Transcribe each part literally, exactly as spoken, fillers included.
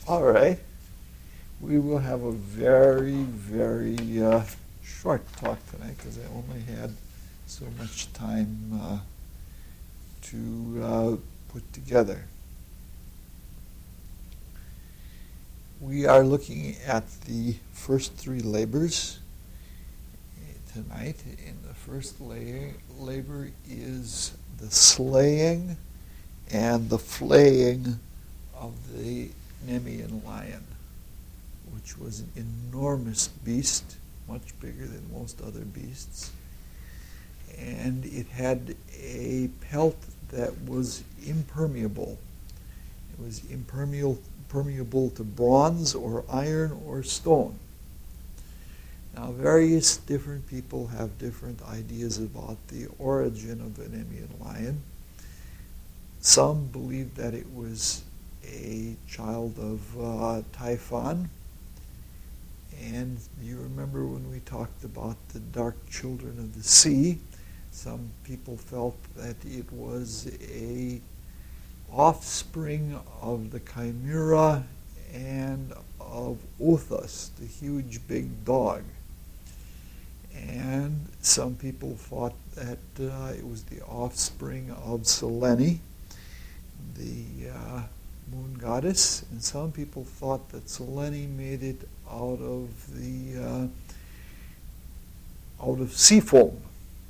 All right. We will have a very, very uh, short talk tonight because I only had so much time uh, to uh, put together. We are looking at the first three labors tonight. And the first la- labor is the slaying and the flaying of the Nemean lion, which was an enormous beast, much bigger than most other beasts. And it had a pelt that was impermeable. It was impermeable, impermeable to bronze or iron or stone. Now, various different people have different ideas about the origin of the Nemean lion. Some believe that it was a child of uh, Typhon. And you remember when we talked about the dark children of the sea, some people felt that it was a offspring of the Chimera and of Othus, the huge big dog. And some people thought that uh, it was the offspring of Selene, the uh, moon goddess, and some people thought that Selene made it out of the uh, out of sea foam.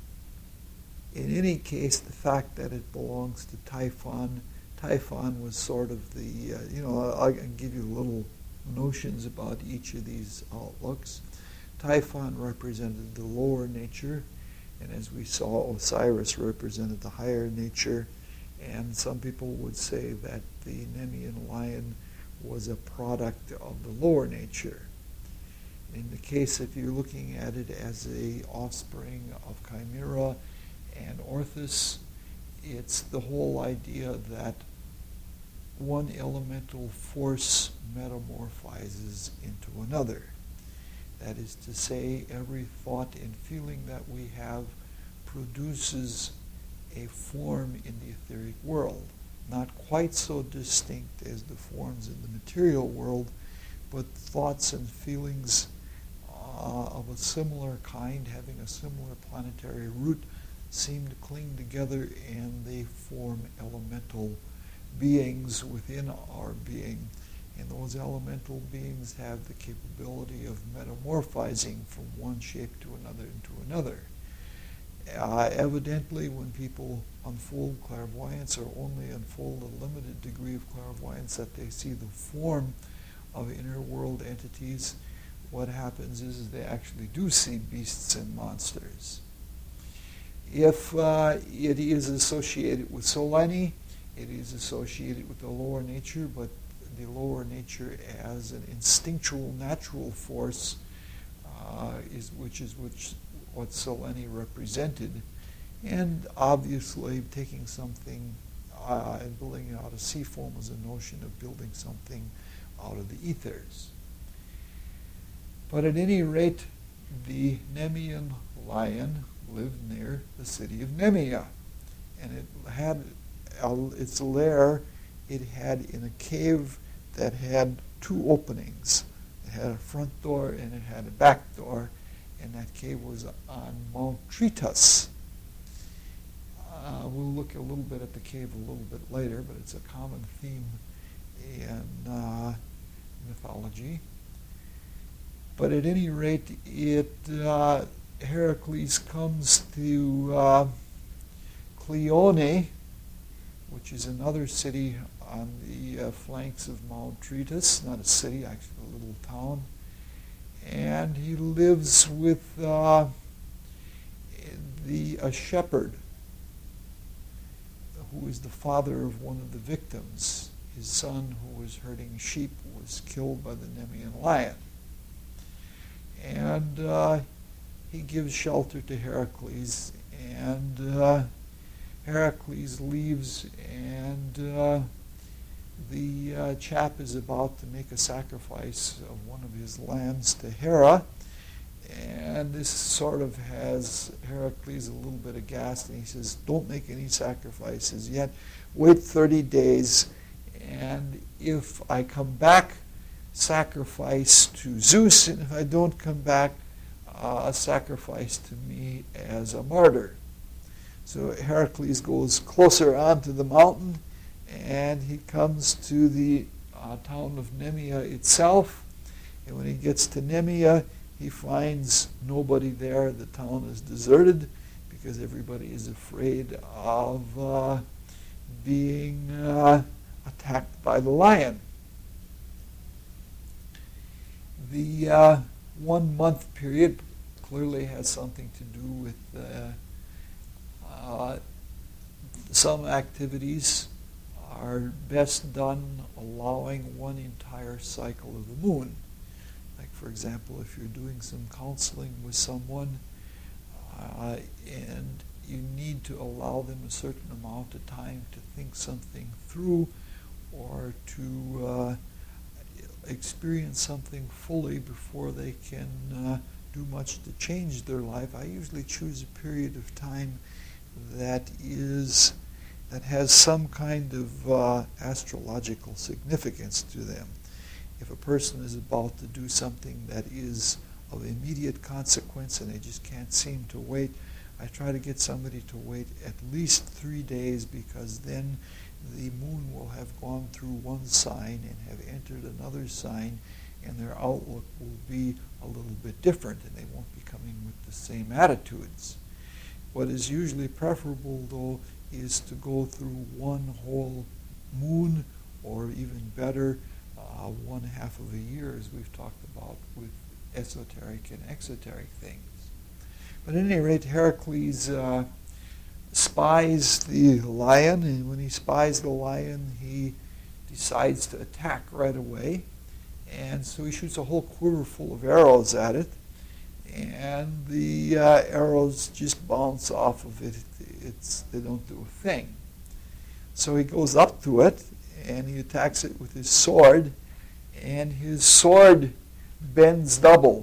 In any case, the fact that it belongs to Typhon, Typhon was sort of the, uh, you know, I can give you little notions about each of these outlooks. Typhon represented the lower nature, and as we saw, Osiris represented the higher nature. And some people would say that the Nemean lion was a product of the lower nature. In the case, if you're looking at it as a offspring of Chimera and Orthus, it's the whole idea that one elemental force metamorphizes into another. That is to say, every thought and feeling that we have produces a form in the etheric world, not quite so distinct as the forms in the material world, but thoughts and feelings uh, of a similar kind, having a similar planetary root, seem to cling together, and they form elemental beings within our being. And those elemental beings have the capability of metamorphizing from one shape to another into another. Uh, evidently, when people unfold clairvoyance, or only unfold a limited degree of clairvoyance, that they see the form of inner world entities, what happens is, is they actually do see beasts and monsters. If uh, it is associated with Selene, it is associated with the lower nature, but the lower nature as an instinctual, natural force, uh, is which is which. what Selene represented, and obviously taking something uh, and building it out of sea foam was a notion of building something out of the ethers. But at any rate, the Nemean lion lived near the city of Nemea, and it had uh, its lair, it had in a cave that had two openings. It had a front door and it had a back door, and that cave was on Mount Tritus. Uh, we'll look a little bit at the cave a little bit later, but it's a common theme in uh, mythology. But at any rate, it uh, Heracles comes to uh, Cleone, which is another city on the uh, flanks of Mount Tritus, not a city, actually a little town. And he lives with uh, the a shepherd who is the father of one of the victims. His son, who was herding sheep, was killed by the Nemean lion. And uh, he gives shelter to Heracles, and uh, Heracles leaves, and uh, the uh, chap is about to make a sacrifice of one of his lambs to Hera, and this sort of has Heracles a little bit aghast, and he says, don't make any sacrifices yet, wait thirty days, and if I come back sacrifice to Zeus, and if I don't come back, uh, a sacrifice to me as a martyr. So Heracles goes closer onto the mountain, and he comes to the uh, town of Nemea itself. And when he gets to Nemea, he finds nobody there. The town is deserted because everybody is afraid of uh, being uh, attacked by the lion. The uh, one-month period clearly has something to do with uh, uh, some activities are best done allowing one entire cycle of the moon. Like, for example, if you're doing some counseling with someone uh, and you need to allow them a certain amount of time to think something through or to uh, experience something fully before they can uh, do much to change their life, I usually choose a period of time that is that has some kind of uh, astrological significance to them. If a person is about to do something that is of immediate consequence and they just can't seem to wait, I try to get somebody to wait at least three days because then the moon will have gone through one sign and have entered another sign, and their outlook will be a little bit different and they won't be coming with the same attitudes. What is usually preferable, though, is to go through one whole moon, or even better, uh, one half of a year, as we've talked about with esoteric and exoteric things. But at any rate, Heracles uh, spies the lion, and when he spies the lion, he decides to attack right away. And so he shoots a whole quiver full of arrows at it, and the uh, arrows just bounce off of it. It's, they don't do a thing. So he goes up to it, and he attacks it with his sword, and his sword bends double.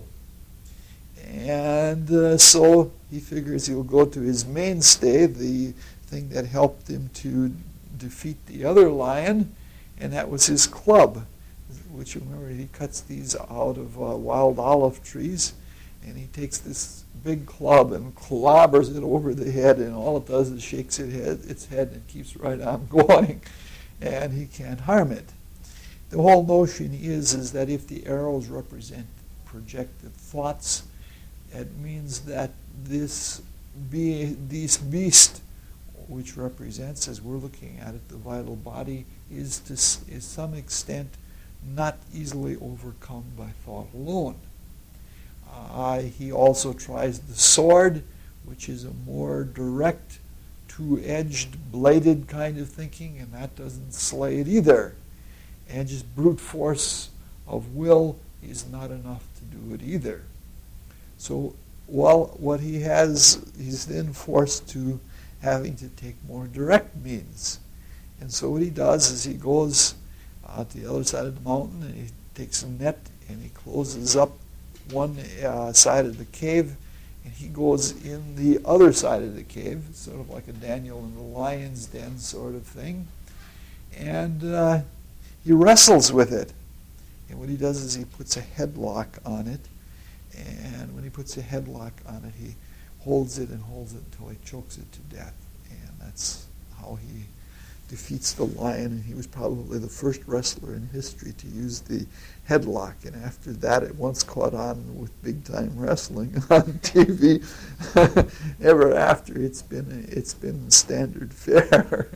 And uh, so he figures he'll go to his mainstay, the thing that helped him to defeat the other lion, and that was his club, which, remember, he cuts these out of uh, wild olive trees, and he takes this big club and clobbers it over the head, and all it does is shakes its head, its head and keeps right on going, and he can't harm it. The whole notion is, is that if the arrows represent projected thoughts, it means that this, be, this beast, which represents, as we're looking at it, the vital body, is to is some extent not easily overcome by thought alone. Uh, he also tries the sword, which is a more direct, two-edged, bladed kind of thinking, and that doesn't slay it either. And just brute force of will is not enough to do it either. So, well, what he has, he's then forced to having to take more direct means. And so what he does is he goes uh, to the other side of the mountain, and he takes a net and he closes up one uh, side of the cave, and he goes in the other side of the cave, sort of like a Daniel in the lion's den sort of thing, and uh, he wrestles with it. And what he does is he puts a headlock on it, and when he puts a headlock on it, he holds it and holds it until he chokes it to death. And that's how he defeats the lion, and he was probably the first wrestler in history to use the headlock. And after that, it once caught on with big-time wrestling on T V. Ever after, it's been it's been standard fare.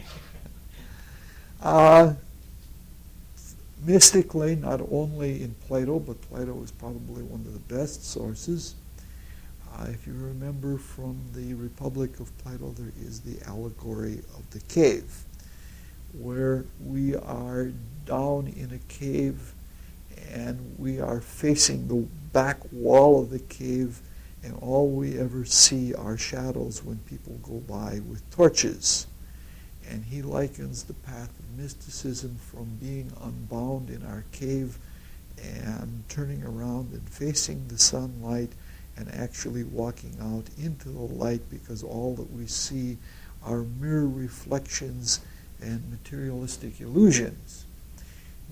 uh, mystically, not only in Plato, but Plato is probably one of the best sources. Uh, if you remember from the Republic of Plato, there is the allegory of the cave, where we are down in a cave and we are facing the back wall of the cave, and all we ever see are shadows when people go by with torches. And he likens the path of mysticism from being unbound in our cave and turning around and facing the sunlight and actually walking out into the light, because all that we see are mere reflections and materialistic illusions.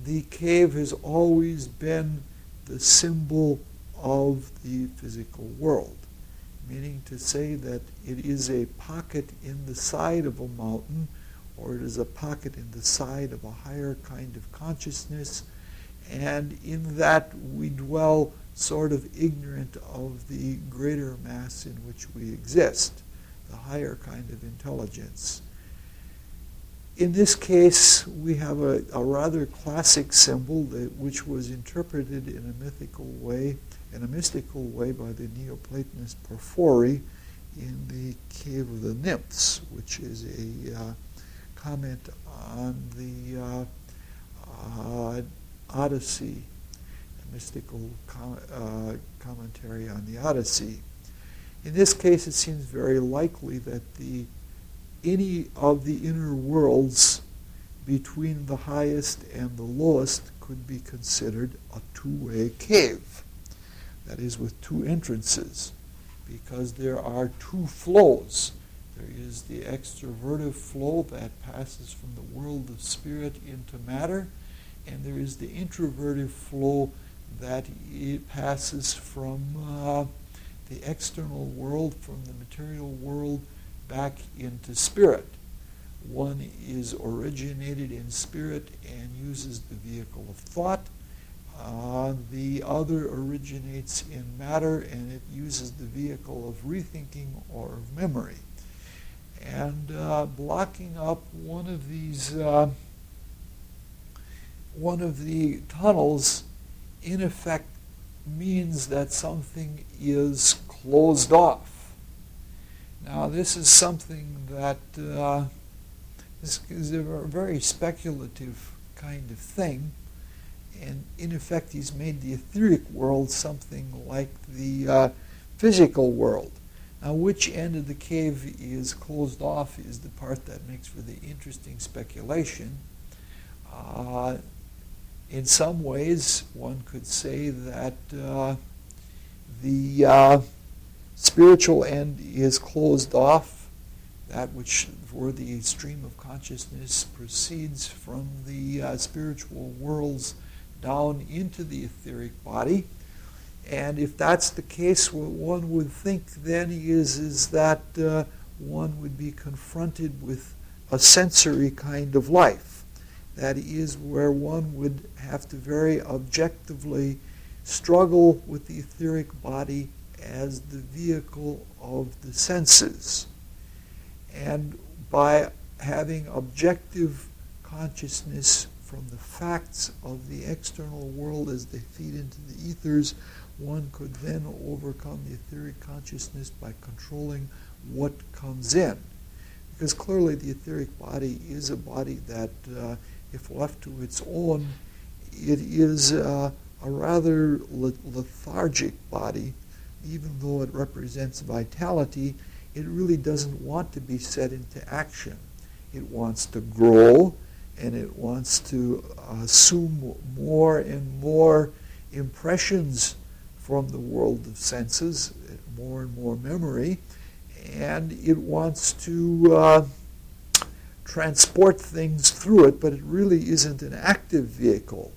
the cave has always been the symbol of the physical world, meaning to say that it is a pocket in the side of a mountain, or it is a pocket in the side of a higher kind of consciousness, and in that we dwell sort of ignorant of the greater mass in which we exist, the higher kind of intelligence. In this case, we have a, a rather classic symbol that, which was interpreted in a mythical way, in a mystical way by the Neoplatonist Porphyry in the Cave of the Nymphs, which is a uh, comment on the uh, uh, Odyssey, a mystical com- uh, commentary on the Odyssey. In this case, it seems very likely that the any of the inner worlds between the highest and the lowest could be considered a two-way cave. That is, with two entrances, because there are two flows. There is the extrovertive flow that passes from the world of spirit into matter, and there is the introvertive flow that it passes from uh, the external world, from the material world, back into spirit. One is originated in spirit and uses the vehicle of thought. Uh, the other originates in matter and it uses the vehicle of rethinking or of memory. And uh, blocking up one of these, uh, one of the tunnels, in effect, means that something is closed off. Now, this is something that uh, this is a very speculative kind of thing, and in effect, he's made the etheric world something like the uh, physical world. Now, which end of the cave is closed off is the part that makes for the interesting speculation. Uh, in some ways, one could say that uh, the uh, spiritual end is closed off, that which, where the stream of consciousness proceeds from the uh, spiritual worlds down into the etheric body. And if that's the case, what one would think then is, is that uh, one would be confronted with a sensory kind of life. That is, where one would have to very objectively struggle with the etheric body as the vehicle of the senses. And by having objective consciousness from the facts of the external world as they feed into the ethers, one could then overcome the etheric consciousness by controlling what comes in. Because clearly the etheric body is a body that, uh, if left to its own, it is uh, a rather lethargic body. Even though it represents vitality, it really doesn't want to be set into action. It wants to grow, and it wants to assume more and more impressions from the world of senses, more and more memory, and it wants to uh, transport things through it, but it really isn't an active vehicle.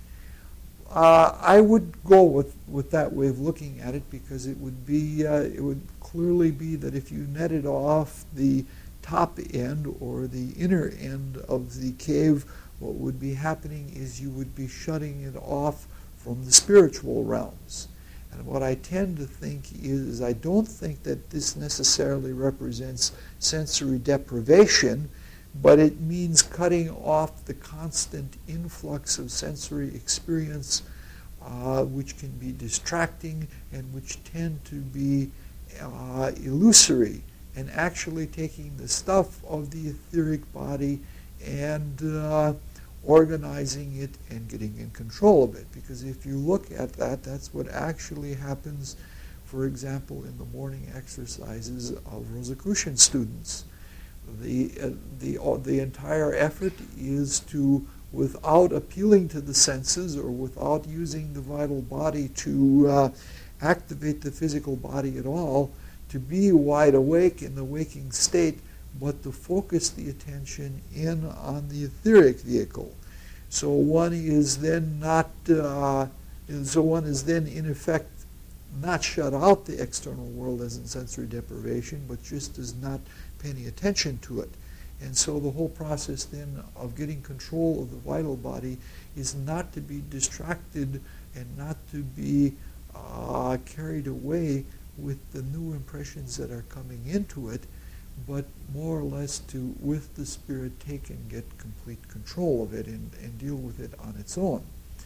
Uh, I would go with, with that way of looking at it, because it would be uh, it would clearly be that if you netted off the top end or the inner end of the cave, what would be happening is you would be shutting it off from the spiritual realms. And what I tend to think is, I don't think that this necessarily represents sensory deprivation, but it means cutting off the constant influx of sensory experience, uh, which can be distracting and which tend to be uh, illusory, and actually taking the stuff of the etheric body and uh, organizing it and getting in control of it. Because if you look at that, that's what actually happens, for example, in the morning exercises of Rosicrucian students. The, uh, the, uh, the entire effort is to, without appealing to the senses or without using the vital body to uh, activate the physical body at all, to be wide awake in the waking state, but to focus the attention in on the etheric vehicle. So one is then not, uh, so one is then in effect not shut out the external world as in sensory deprivation, but just does not pay any attention to it. And so the whole process then of getting control of the vital body is not to be distracted and not to be uh, carried away with the new impressions that are coming into it, but more or less to, with the spirit, take and get complete control of it and, and deal with it on its own.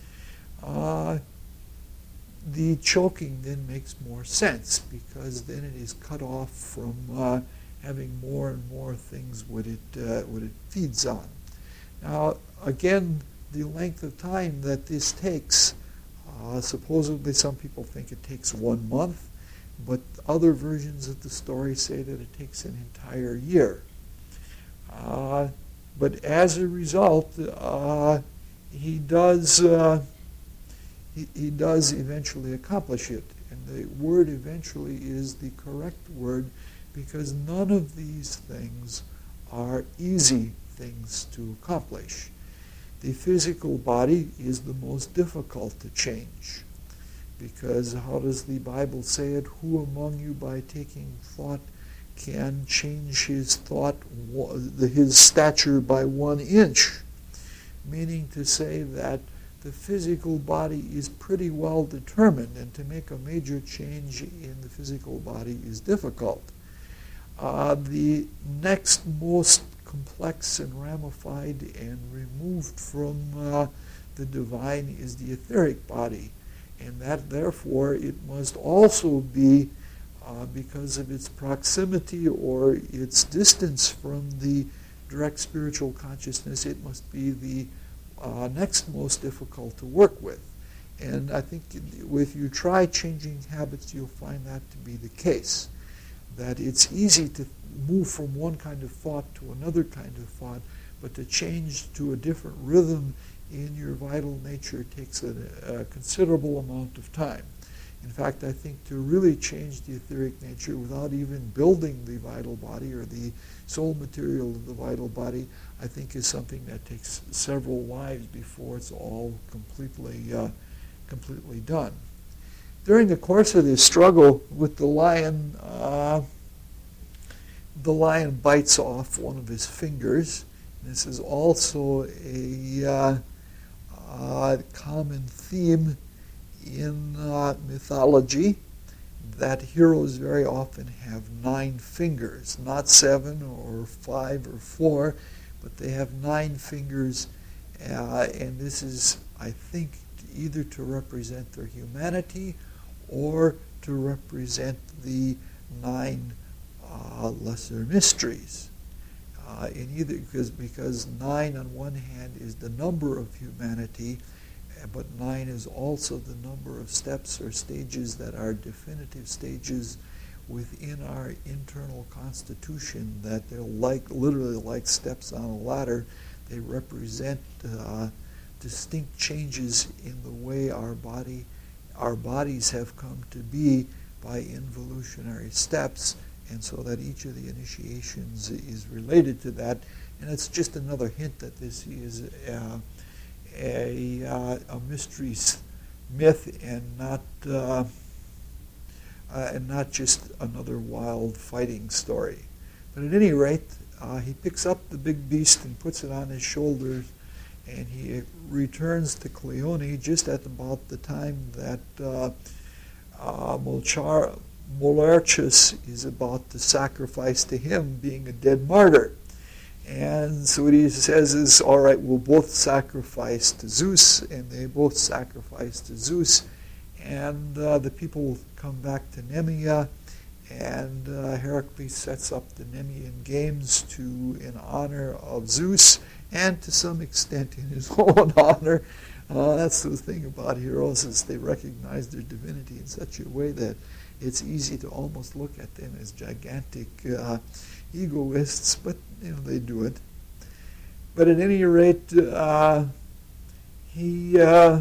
Uh, the choking then makes more sense, because then it is cut off from uh, having more and more things what it, uh, what it feeds on. Now, again, the length of time that this takes, uh, supposedly some people think it takes one month, but other versions of the story say that it takes an entire year. Uh, but as a result, uh, he does uh, he, he does eventually accomplish it. And the word eventually is the correct word, because none of these things are easy things to accomplish. The physical body is the most difficult to change, because how does the Bible say it? Who among you by taking thought can change his thought, his stature by one inch? Meaning to say that the physical body is pretty well determined, and to make a major change in the physical body is difficult. Uh, the next most complex and ramified and removed from uh, the divine is the etheric body. And that, therefore, it must also be, uh, because of its proximity or its distance from the direct spiritual consciousness, it must be the uh, next most difficult to work with. And I think if you try changing habits, you'll find that to be the case. That it's easy to move from one kind of thought to another kind of thought, but to change to a different rhythm in your vital nature takes a, a considerable amount of time. In fact, I think to really change the etheric nature without even building the vital body or the soul material of the vital body, I think is something that takes several lives before it's all completely, uh, completely done. During the course of this struggle with the lion, uh, the lion bites off one of his fingers. This is also a uh, uh, common theme in uh, mythology, that heroes very often have nine fingers, not seven or five or four, but they have nine fingers, uh, and this is, I think, either to represent their humanity or to represent the nine uh, lesser mysteries. Uh, in either because because nine on one hand is the number of humanity, but nine is also the number of steps or stages that are definitive stages within our internal constitution, that they're like literally like steps on a ladder. They represent uh, distinct changes in the way our body our bodies have come to be by involutionary steps, and so that each of the initiations is related to that. And it's just another hint that this is uh, a, uh, a mystery myth and not uh, uh, and not just another wild fighting story. But at any rate, uh, he picks up the big beast and puts it on his shoulders, and he returns to Cleone just at about the time that uh, uh, Molchar, Molarchus is about to sacrifice to him, being a dead martyr. And so what he says is, all right, we'll both sacrifice to Zeus, and they both sacrifice to Zeus. And uh, the people come back to Nemea, and uh, Heracles sets up the Nemean Games to in honor of Zeus, and to some extent in his own honor. Uh, that's the thing about heroes, is they recognize their divinity in such a way that it's easy to almost look at them as gigantic uh, egoists, but you know they do it. But at any rate, uh, he uh,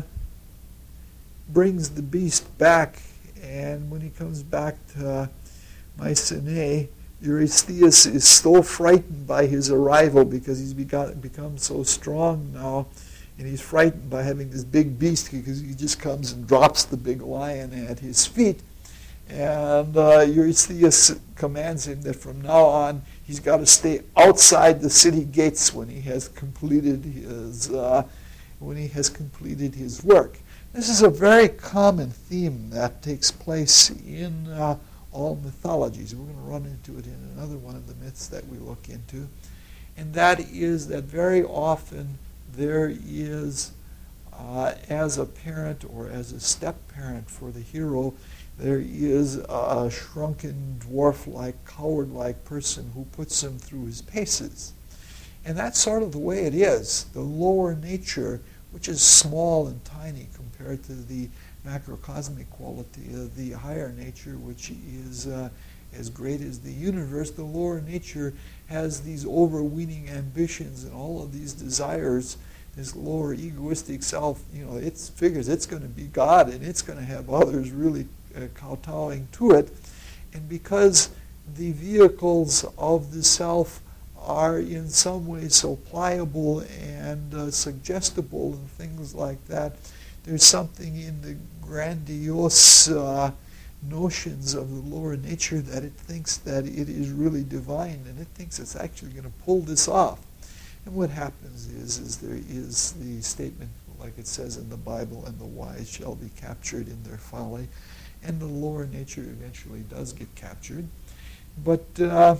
brings the beast back, and when he comes back to Mycenae, Eurystheus is so frightened by his arrival, because he's begot, become so strong now, and he's frightened by having this big beast because he just comes and drops the big lion at his feet. And uh, Eurystheus commands him that from now on he's got to stay outside the city gates when he has completed his uh, when he has completed his work. This is a very common theme that takes place in uh, all mythologies. We're going to run into it in another one of the myths that we look into, and that is that very often there is, uh, as a parent or as a step-parent for the hero, there is a shrunken, dwarf-like, coward-like person who puts him through his paces. And that's sort of the way it is. The lower nature, which is small and tiny compared to the macrocosmic quality of the higher nature, which is uh, as great as the universe, the lower nature has these overweening ambitions and all of these desires. This lower egoistic self, you know, it figures it's going to be God and it's going to have others really uh, kowtowing to it. And because the vehicles of the self are in some ways so pliable and uh, suggestible and things like that, there's something in the grandiose uh, notions of the lower nature that it thinks that it is really divine, and it thinks it's actually going to pull this off. And what happens is, is there is the statement, like it says in the Bible, and the wise shall be captured in their folly, and the lower nature eventually does get captured. But uh,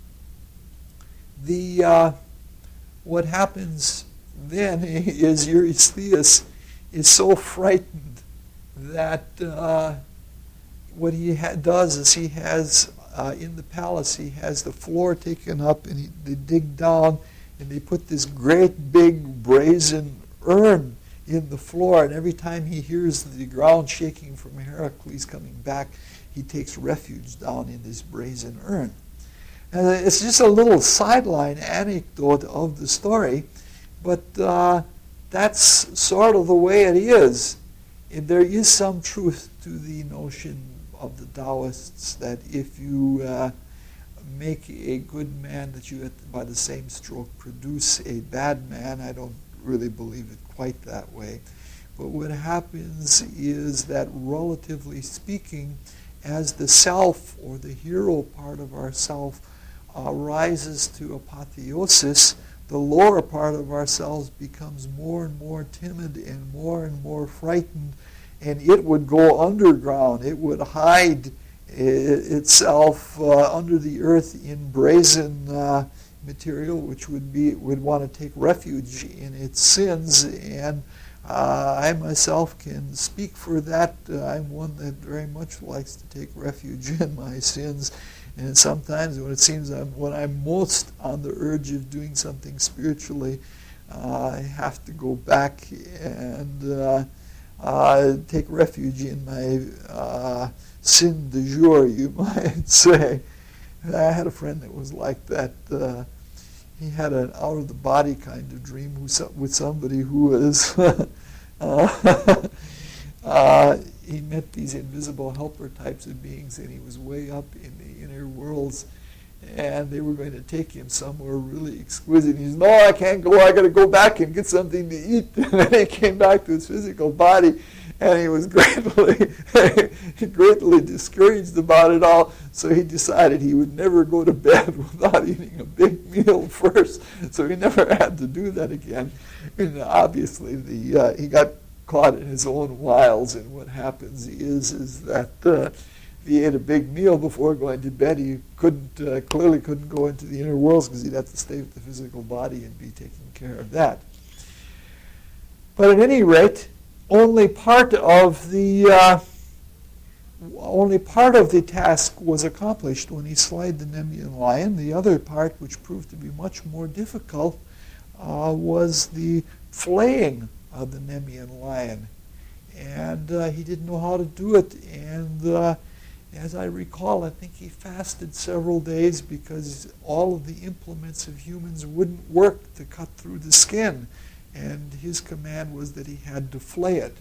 the uh, what happens then is Eurystheus is so frightened that uh, what he ha- does is he has, uh, in the palace, he has the floor taken up and he, they dig down and they put this great big brazen urn in the floor, and every time he hears the ground shaking from Heracles coming back, he takes refuge down in this brazen urn. And it's just a little sideline anecdote of the story, but uh, that's sort of the way it is. And there is some truth to the notion of the Taoists that if you uh, make a good man, that you, by the same stroke, produce a bad man. I don't really believe it quite that way. But what happens is that, relatively speaking, as the self or the hero part of ourself uh, rises to apotheosis, the lower part of ourselves becomes more and more timid and more and more frightened, and it would go underground. It would hide itself uh, under the earth in brazen uh, material, which would be would want to take refuge in its sins. And uh, I myself can speak for that. Uh, I'm one that very much likes to take refuge in my sins. And sometimes when it seems I'm, when I'm most on the urge of doing something spiritually, uh, I have to go back and uh, uh, take refuge in my uh, sin du jour, you might say. I had a friend that was like that. Uh, he had an out-of-the-body kind of dream with somebody who was... uh, uh, he met these invisible helper types of beings, and he was way up in the inner worlds, and they were going to take him somewhere really exquisite. He said, no, I can't go, I got to go back and get something to eat. And then he came back to his physical body, and he was greatly, greatly discouraged about it all, so he decided he would never go to bed without eating a big meal first, so he never had to do that again. And obviously, the uh, he got caught in his own wiles, and what happens is is that uh, if he ate a big meal before going to bed, he couldn't uh, clearly couldn't go into the inner worlds because he'd have to stay with the physical body and be taking care of that. But at any rate, only part of the uh, only part of the task was accomplished when he slayed the Nemean lion. The other part, which proved to be much more difficult, uh, was the flaying of the Nemean lion, and uh, he didn't know how to do it. And uh, as I recall, I think he fasted several days because all of the implements of humans wouldn't work to cut through the skin, and his command was that he had to flay it.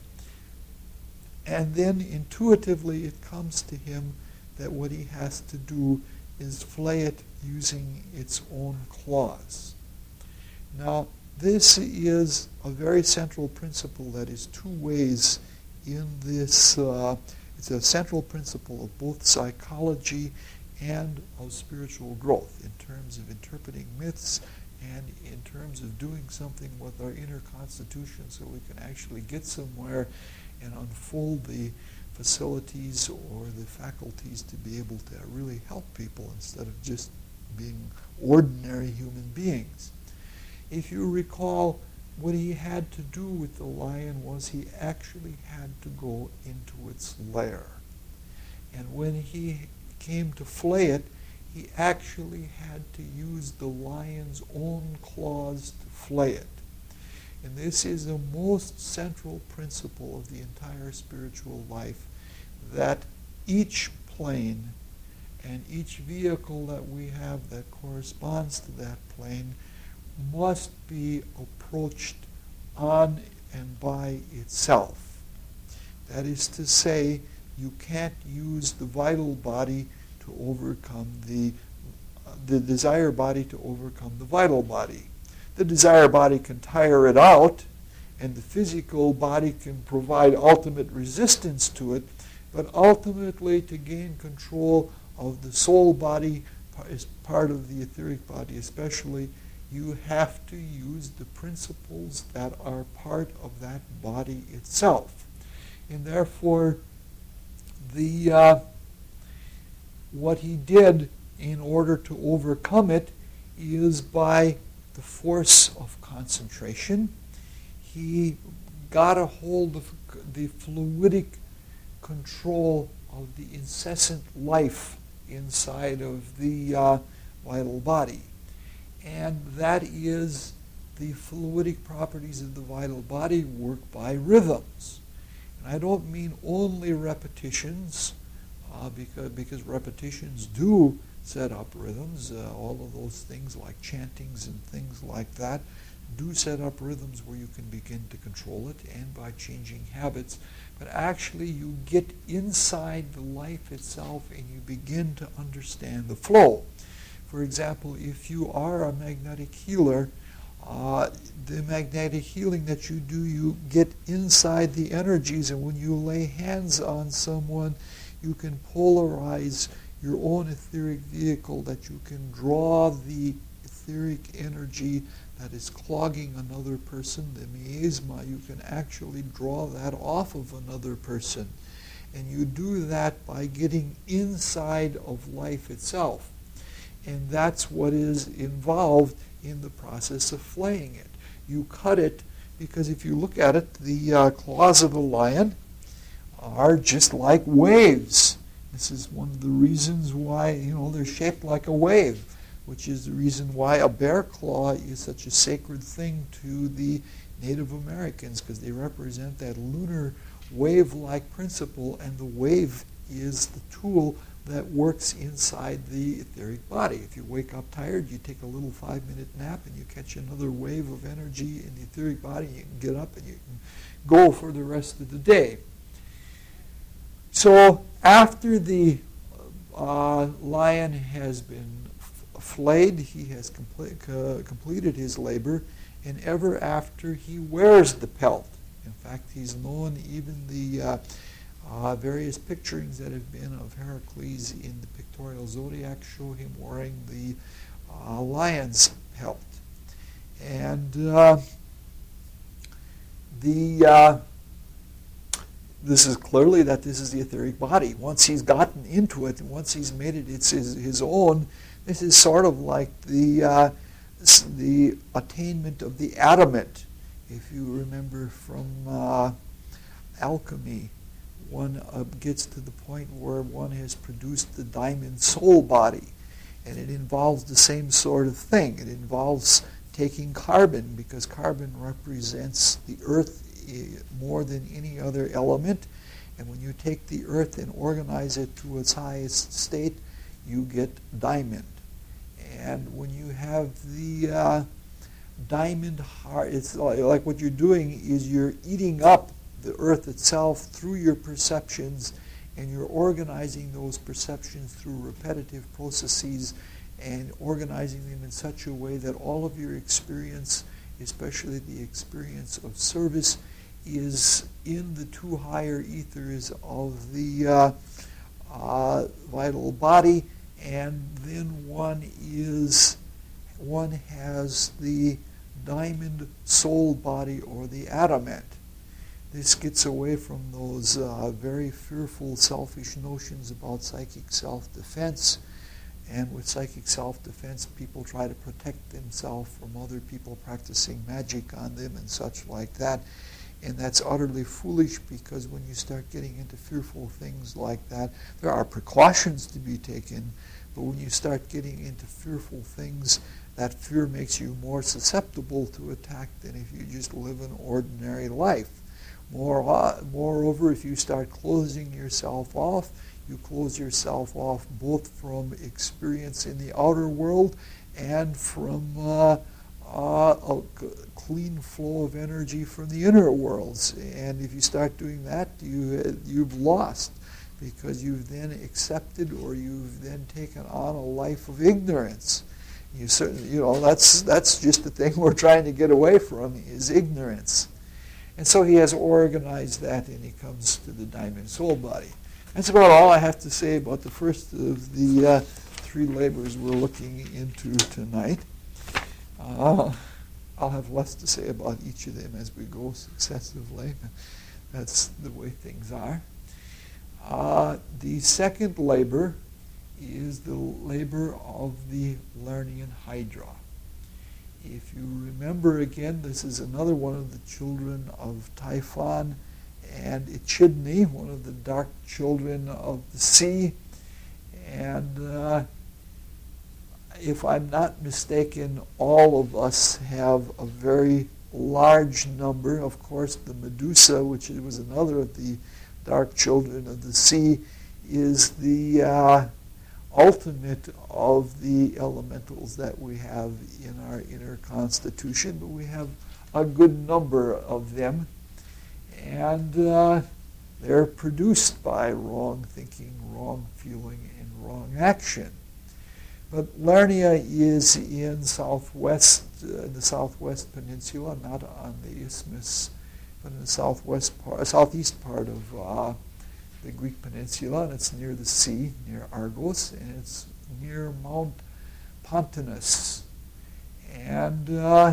And then intuitively it comes to him that what he has to do is flay it using its own claws. Now, this is a very central principle that is two ways in this. Uh, it's a central principle of both psychology and of spiritual growth in terms of interpreting myths and in terms of doing something with our inner constitution so we can actually get somewhere and unfold the facilities or the faculties to be able to really help people instead of just being ordinary human beings. If you recall, what he had to do with the lion was he actually had to go into its lair. And when he came to flay it, he actually had to use the lion's own claws to flay it. And this is the most central principle of the entire spiritual life, that each plane and each vehicle that we have that corresponds to that plane must be approached on and by itself. That is to say, you can't use the vital body to overcome the, uh, the desire body to overcome the vital body. The desire body can tire it out, and the physical body can provide ultimate resistance to it, but ultimately to gain control of the soul body as part of the etheric body especially, you have to use the principles that are part of that body itself. And therefore, the uh, what he did in order to overcome it is by the force of concentration. He got a hold of the fluidic control of the incessant life inside of the uh, vital body. And that is the fluidic properties of the vital body work by rhythms. And I don't mean only repetitions, uh, because, because repetitions do set up rhythms. Uh, all of those things like chantings and things like that do set up rhythms where you can begin to control it, and by changing habits. But actually you get inside the life itself and you begin to understand the flow. For example, if you are a magnetic healer, uh, the magnetic healing that you do, you get inside the energies, and when you lay hands on someone, you can polarize your own etheric vehicle, that you can draw the etheric energy that is clogging another person, the miasma, you can actually draw that off of another person. And you do that by getting inside of life itself. And that's what is involved in the process of flaying it. You cut it because if you look at it, the uh, claws of a lion are just like waves. This is one of the reasons why, you know, they're shaped like a wave, which is the reason why a bear claw is such a sacred thing to the Native Americans, because they represent that lunar wave-like principle, and the wave is the tool that works inside the etheric body. If you wake up tired, you take a little five-minute nap and you catch another wave of energy in the etheric body, you can get up and you can go for the rest of the day. So after the uh, lion has been f- flayed, he has complete, uh, completed his labor, and ever after he wears the pelt. In fact, he's known, even the uh, uh, various picturings that have been of Heracles in the pictorial zodiac show him wearing the uh, lion's pelt. And uh, the uh, this is clearly that this is the etheric body. Once he's gotten into it, and once he's made it it's his, his own, this is sort of like the uh, the attainment of the adamant. If you remember from uh, alchemy, one uh, gets to the point where one has produced the diamond soul body, and it involves the same sort of thing. It involves taking carbon, because carbon represents the earth more than any other element, and when you take the earth and organize it to its highest state, you get diamond. And when you have the uh, diamond heart, it's like what you're doing is you're eating up the earth itself through your perceptions, and you're organizing those perceptions through repetitive processes and organizing them in such a way that all of your experience especially the experience of service, is in the two higher ethers of the uh, uh, vital body, and then one is one has the diamond soul body or the adamant. This gets away from those uh, very fearful, selfish notions about psychic self-defense. And with psychic self-defense, people try to protect themselves from other people practicing magic on them and such like that. And that's utterly foolish, because when you start getting into fearful things like that, there are precautions to be taken. But when you start getting into fearful things, that fear makes you more susceptible to attack than if you just live an ordinary life. More, uh, moreover, if you start closing yourself off, you close yourself off both from experience in the outer world and from uh, uh, a clean flow of energy from the inner worlds. And if you start doing that, you, you've lost, because you've then accepted or you've then taken on a life of ignorance. You certainly, you know, that's, that's just the thing we're trying to get away from, is ignorance. And so he has organized that, and he comes to the diamond soul body. That's about all I have to say about the first of the uh, three labors we're looking into tonight. Uh, I'll have less to say about each of them as we go successively. That's the way things are. Uh, the second labor is the labor of the Lernaean Hydra. If you remember again, this is another one of the children of Typhon and Echidna, one of the dark children of the sea. And uh, if I'm not mistaken, all of us have a very large number. Of course, the Medusa, which was another of the dark children of the sea, is the uh, ultimate of the elementals that we have in our inner constitution, but we have a good number of them, and uh, they're produced by wrong thinking, wrong feeling, and wrong action. But Lernaea is in southwest, uh, the southwest peninsula, not on the isthmus, but in the southwest part, southeast part of uh, the Greek peninsula, and it's near the sea, near Argos, and it's near Mount Pontanus. And, uh,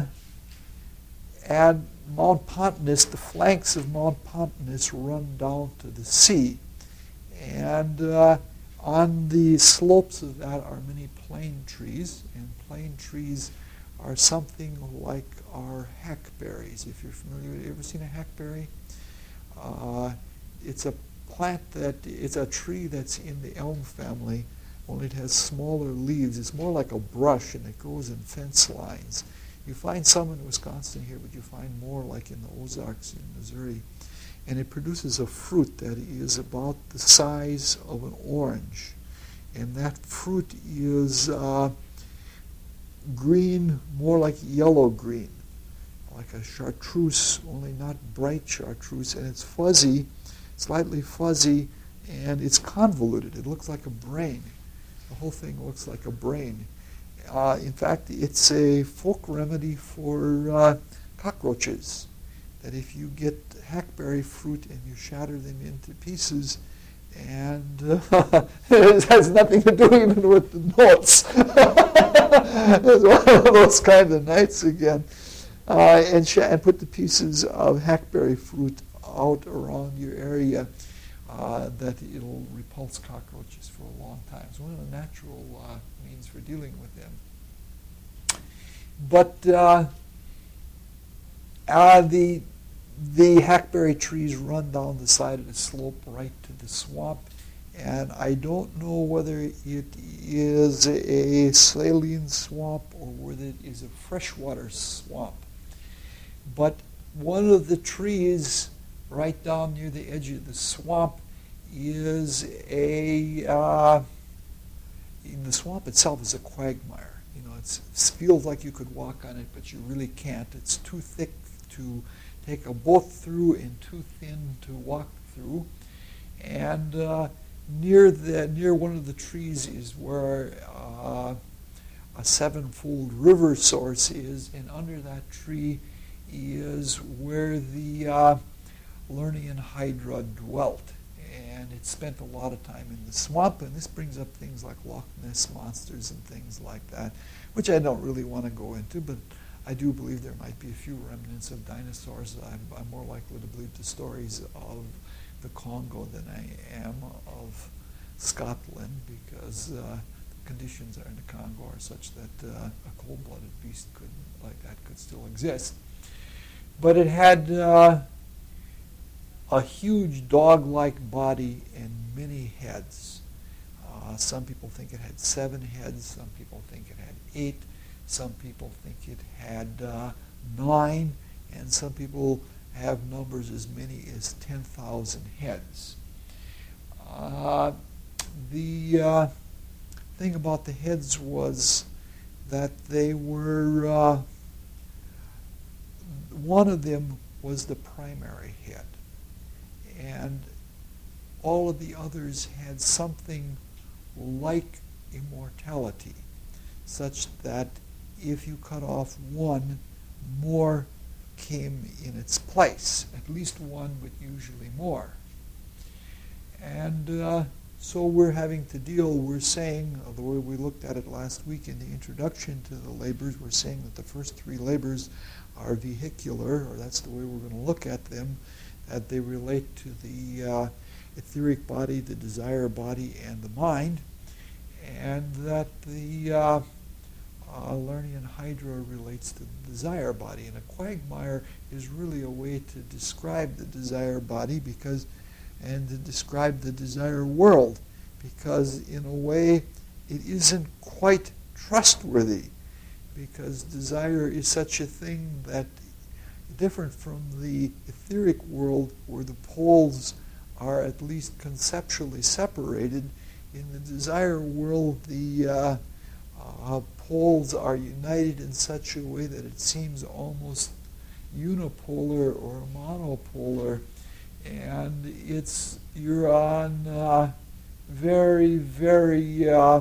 and Mount Pontanus, the flanks of Mount Pontanus run down to the sea. And uh, on the slopes of that are many plane trees, and plane trees are something like our hackberries. If you're familiar with it, you ever seen a hackberry? Uh, it's a plant that, it's a tree that's in the elm family, only it has smaller leaves. It's more like a brush, and it grows in fence lines. You find some in Wisconsin here, but you find more like in the Ozarks in Missouri. And it produces a fruit that is about the size of an orange. And that fruit is uh, green, more like yellow-green, like a chartreuse, only not bright chartreuse, and it's fuzzy, slightly fuzzy, and it's convoluted. It looks like a brain. The whole thing looks like a brain. Uh, in fact, it's a folk remedy for uh, cockroaches, that if you get hackberry fruit and you shatter them into pieces, and uh, it has nothing to do even with the notes. It's one of those kind of nights again. Uh, and, sh- and put the pieces of hackberry fruit out around your area, uh, that it'll repulse cockroaches for a long time. It's one of the natural uh, means for dealing with them. But uh, uh, the the hackberry trees run down the side of the slope right to the swamp, and I don't know whether it is a saline swamp or whether it is a freshwater swamp. But one of the trees right down near the edge of the swamp is a, uh, in the swamp itself is a quagmire. You know, it's, it feels like you could walk on it, but you really can't. It's too thick to take a boat through and too thin to walk through. And uh, near the near one of the trees is where uh, a a sevenfold river source is, and under that tree is where the uh, Lernaean Hydra dwelt. And it spent a lot of time in the swamp, and this brings up things like Loch Ness monsters and things like that, which I don't really want to go into, but I do believe there might be a few remnants of dinosaurs. I'm, I'm more likely to believe the stories of the Congo than I am of Scotland, because uh, the conditions are in the Congo are such that uh, a cold-blooded beast could, like that could still exist. But it had uh, a huge dog-like body and many heads. Uh, some people think it had seven heads. Some people think it had eight. Some people think it had uh, nine. And some people have numbers as many as ten thousand heads. Uh, the uh, thing about the heads was that they were, uh, one of them was the primary head. And all of the others had something like immortality, such that if you cut off one, more came in its place. At least one, but usually more. And uh, so we're having to deal, we're saying, the way we looked at it last week in the introduction to the labors, we're saying that the first three labors are vehicular, or that's the way we're going to look at them, that they relate to the uh, etheric body, the desire body, and the mind, and that the uh, uh, Lernaean Hydra relates to the desire body. And a quagmire is really a way to describe the desire body, because, and to describe the desire world, because in a way it isn't quite trustworthy, because desire is such a thing that different from the etheric world, where the poles are at least conceptually separated. In the desire world, the uh, uh, poles are united in such a way that it seems almost unipolar or monopolar, and it's you're on uh, very, very, uh,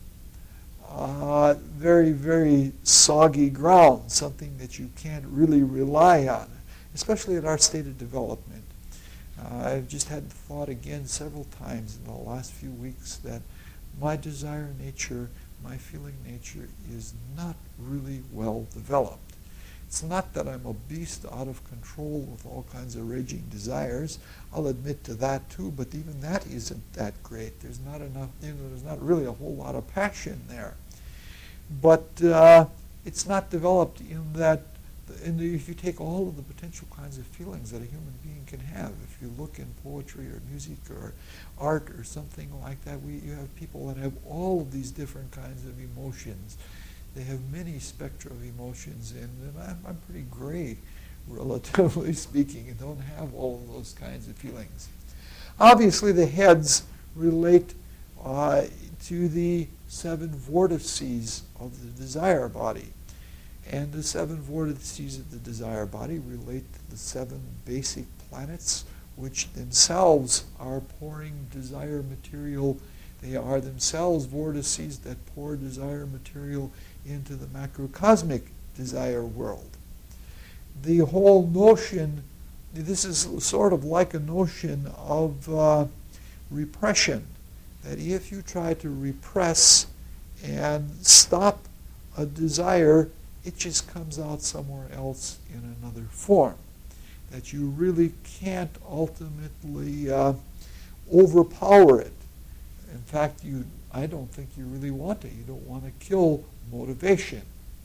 uh, very, very soggy ground, something that you can't really rely on, especially at our state of development. Uh, I've just had the thought again several times in the last few weeks that my desire nature, my feeling nature, is not really well developed. It's not that I'm a beast out of control with all kinds of raging desires. I'll admit to that too, but even that isn't that great. There's not enough, you know, there's not really a whole lot of passion there. But uh, it's not developed in that, in the, if you take all of the potential kinds of feelings that a human being can have, if you look in poetry or music or art or something like that, we, you have people that have all of these different kinds of emotions. They have many spectra of emotions, and, and I'm, I'm pretty gray, relatively speaking, and don't have all of those kinds of feelings. Obviously, the heads relate uh, to the seven vortices of the desire body. And the seven vortices of the desire body relate to the seven basic planets, which themselves are pouring desire material. They are themselves vortices that pour desire material into the macrocosmic desire world. The whole notion, this is sort of like a notion of uh, repression, that if you try to repress and stop a desire, it just comes out somewhere else in another form. That you really can't ultimately uh, overpower it. In fact, you, I don't think you really want it. You don't want to kill motivation.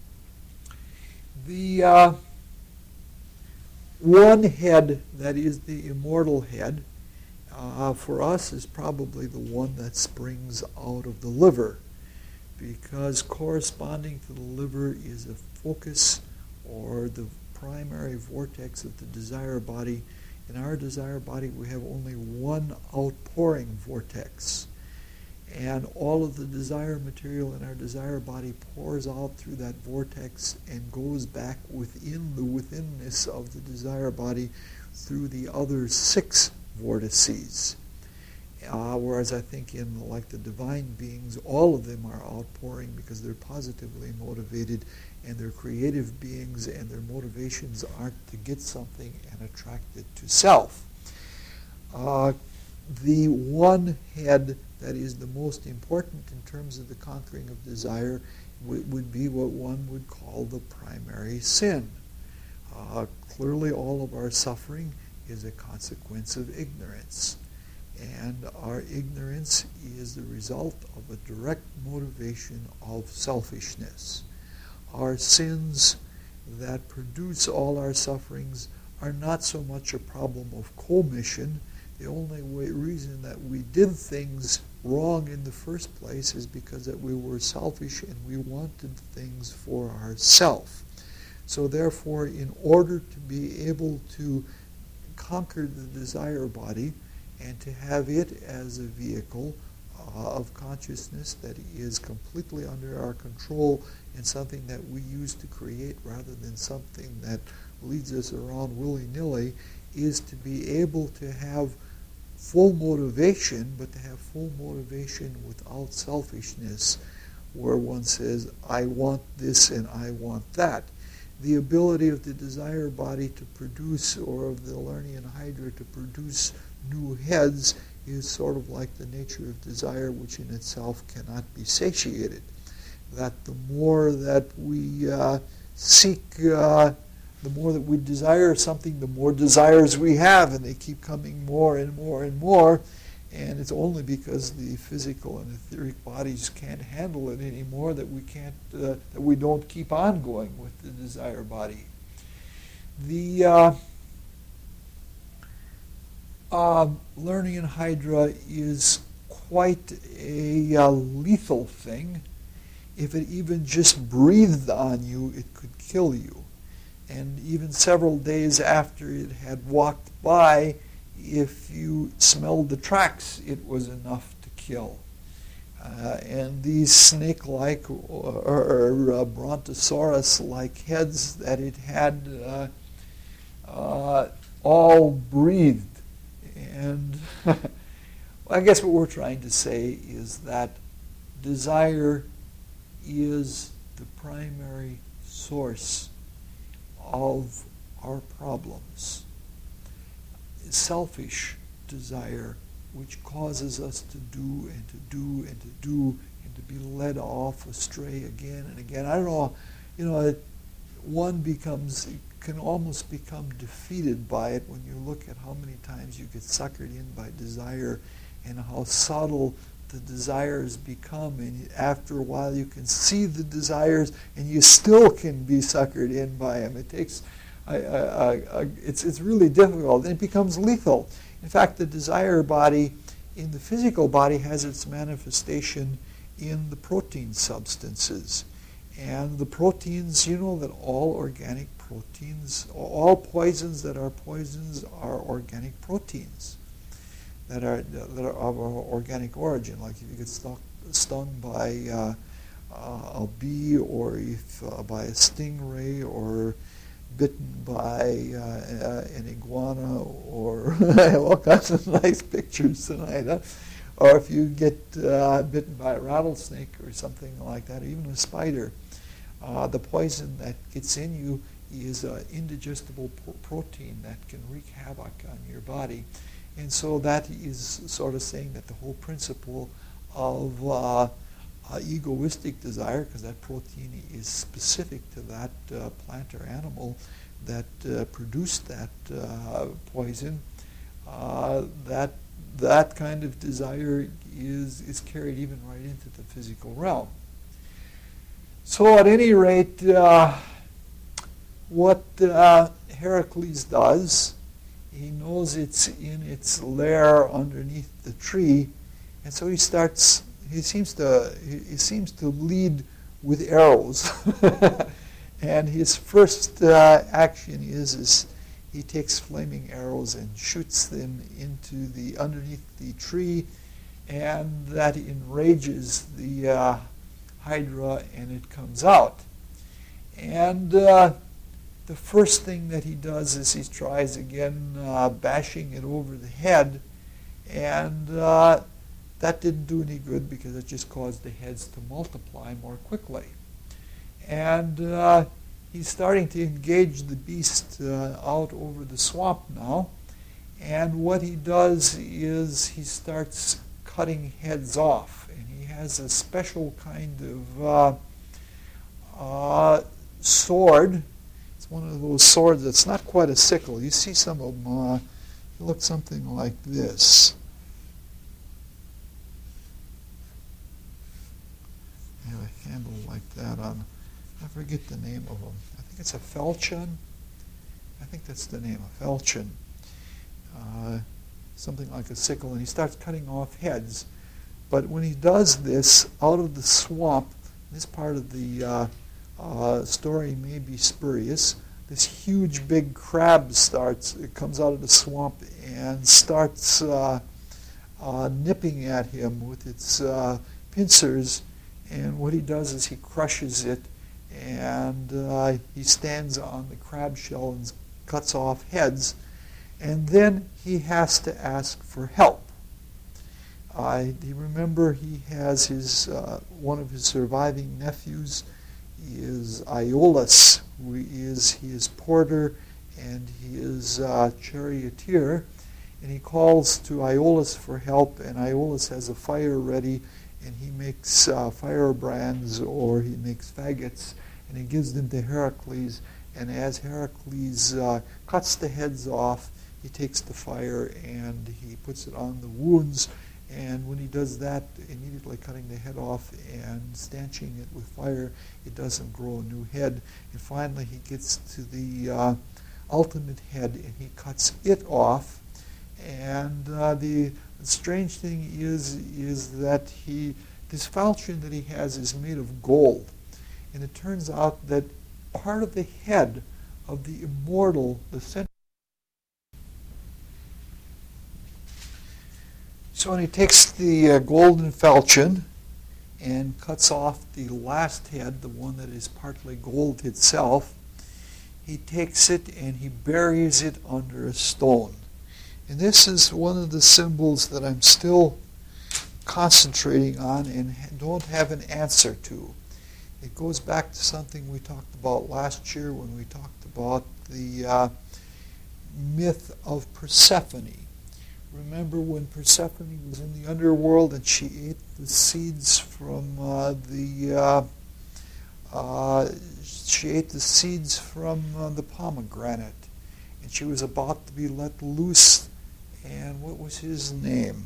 The uh, one head that is the immortal head uh, for us is probably the one that springs out of the liver, because corresponding to the liver is a focus or the primary vortex of the desire body. In our desire body, we have only one outpouring vortex. And all of the desire material in our desire body pours out through that vortex and goes back within the withinness of the desire body through the other six vortices. Uh, whereas I think in like the divine beings, all of them are outpouring because they're positively motivated and they're creative beings and their motivations aren't to get something and attract it to self. Uh, the one head that is the most important in terms of the conquering of desire w- would be what one would call the primary sin. Uh, clearly all of our suffering is a consequence of ignorance. And our ignorance is the result of a direct motivation of selfishness. Our sins that produce all our sufferings are not so much a problem of commission. The only way, reason that we did things wrong in the first place is because that we were selfish and we wanted things for ourselves. So therefore, in order to be able to conquer the desire body, and to have it as a vehicle uh, of consciousness that is completely under our control and something that we use to create rather than something that leads us around willy-nilly, is to be able to have full motivation, but to have full motivation without selfishness, where one says, I want this and I want that. The ability of the desire body to produce, or of the Lernaean Hydra to produce new heads, is sort of like the nature of desire, which in itself cannot be satiated. That the more that we uh, seek, uh, the more that we desire something, the more desires we have, and they keep coming more and more and more. And it's only because the physical and etheric bodies can't handle it anymore that we can't, uh, that we don't keep on going with the desire body. The uh, uh, Lernaean Hydra is quite a uh, lethal thing. If it even just breathed on you, it could kill you. And even several days after it had walked by, if you smelled the tracks, it was enough to kill. Uh, and these snake-like or, or uh, brontosaurus-like heads that it had uh, uh, all breathed. And I guess what we're trying to say is that desire is the primary source of our problems. Selfish desire, which causes us to do and to do and to do and to be led off astray again and again. I don't know, you know, one becomes, can almost become defeated by it when you look at how many times you get suckered in by desire and how subtle the desires become. And after a while you can see the desires and you still can be suckered in by them. It takes... I, I, I, it's, it's really difficult, and it becomes lethal. In fact, the desire body in the physical body has its manifestation in the protein substances. And the proteins, you know that all organic proteins, all poisons that are poisons are organic proteins that are, that are of organic origin. Like if you get stuck, stung by uh, uh, a bee, or if uh, by a stingray, or bitten by uh, uh, an iguana, or all kinds of nice pictures tonight. Huh? Or if you get uh, bitten by a rattlesnake or something like that, or even a spider, uh, the poison that gets in you is an indigestible p- protein that can wreak havoc on your body. And so that is sort of saying that the whole principle of uh, Uh, egoistic desire, because that protein is specific to that uh, plant or animal that uh, produced that uh, poison, uh, that that kind of desire is is carried even right into the physical realm. So at any rate, uh, what uh, Heracles does, he knows it's in its lair underneath the tree, and so he starts He seems to he seems to lead with arrows, and his first uh, action is is he takes flaming arrows and shoots them into the underneath the tree, and that enrages the uh, Hydra, and it comes out. And uh, the first thing that he does is he tries again uh, bashing it over the head. And uh, that didn't do any good because it just caused the heads to multiply more quickly. And uh, he's starting to engage the beast uh, out over the swamp now. And what he does is he starts cutting heads off. And he has a special kind of uh, uh, sword. It's one of those swords that's not quite a sickle. You see some of them uh, look something like this. They have a handle like that on, I forget the name of them. I think it's a falchion. I think that's the name, a falchion. Uh, something like a sickle, and he starts cutting off heads. But when he does this, out of the swamp, this part of the uh, uh, story may be spurious, this huge big crab starts, it comes out of the swamp and starts uh, uh, nipping at him with its uh, pincers, and what he does is he crushes it, and uh, he stands on the crab shell and cuts off heads. And then he has to ask for help. Uh, do you remember he has his uh, one of his surviving nephews is Iolaus, who is he is porter and he is uh, charioteer, and he calls to Iolaus for help, and Iolaus has a fire ready, and he makes uh, firebrands or he makes faggots, and he gives them to Heracles, and as Heracles uh, cuts the heads off, he takes the fire and he puts it on the wounds, and when he does that, immediately cutting the head off and stanching it with fire, it doesn't grow a new head. And finally he gets to the uh, ultimate head and he cuts it off. And uh, the strange thing is, is that he, this falchion that he has is made of gold. And it turns out that part of the head of the immortal, the center. So when he takes the uh, golden falchion and cuts off the last head, the one that is partly gold itself, he takes it and he buries it under a stone. And this is one of the symbols that I'm still concentrating on and don't have an answer to. It goes back to something we talked about last year when we talked about the uh, myth of Persephone. Remember when Persephone was in the underworld and she ate the seeds from uh, the uh, uh, she ate the seeds from uh, the pomegranate, and she was about to be let loose. And what was his name?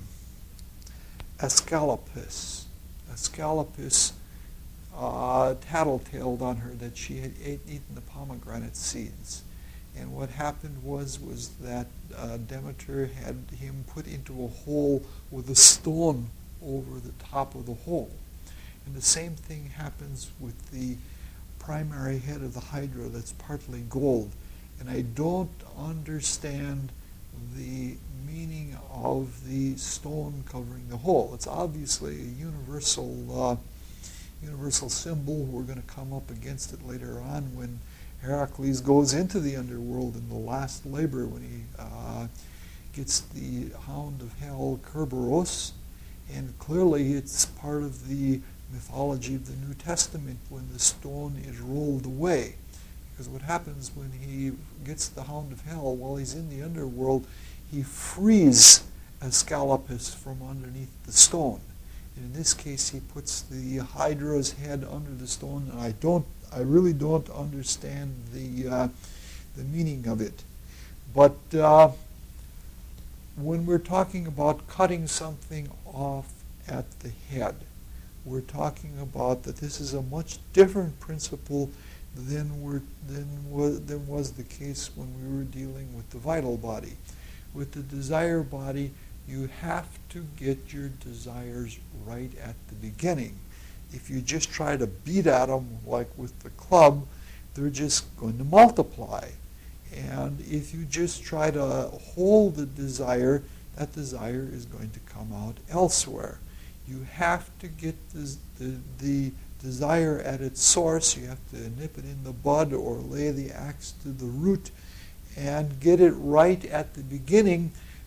Asclepius. Asclepius uh, tattletaled on her that she had ate, eaten the pomegranate seeds. And what happened was was that uh, Demeter had him put into a hole with a stone over the top of the hole. And the same thing happens with the primary head of the Hydra that's partly gold. And I don't understand the meaning of the stone covering the hole. It's obviously a universal, uh, universal symbol. We're going to come up against it later on when Heracles goes into the underworld in the last labor, when he uh, gets the hound of hell, Kerberos, and clearly it's part of the mythology of the New Testament when the stone is rolled away. Because what happens when he gets the hound of hell, while he's in the underworld, he frees Asclepius from underneath the stone. And in this case, he puts the Hydra's head under the stone, and I don't I really don't understand the uh, the meaning of it. But uh, when we're talking about cutting something off at the head, we're talking about that this is a much different principle than, we're, than, was, than was the case when we were dealing with the vital body. With the desire body, you have to get your desires right at the beginning. If you just try to beat at them like with the club, they're just going to multiply. And if you just try to hold the desire, that desire is going to come out elsewhere. You have to get the, the, the desire at its source. You have to nip it in the bud or lay the axe to the root and get it right at the beginning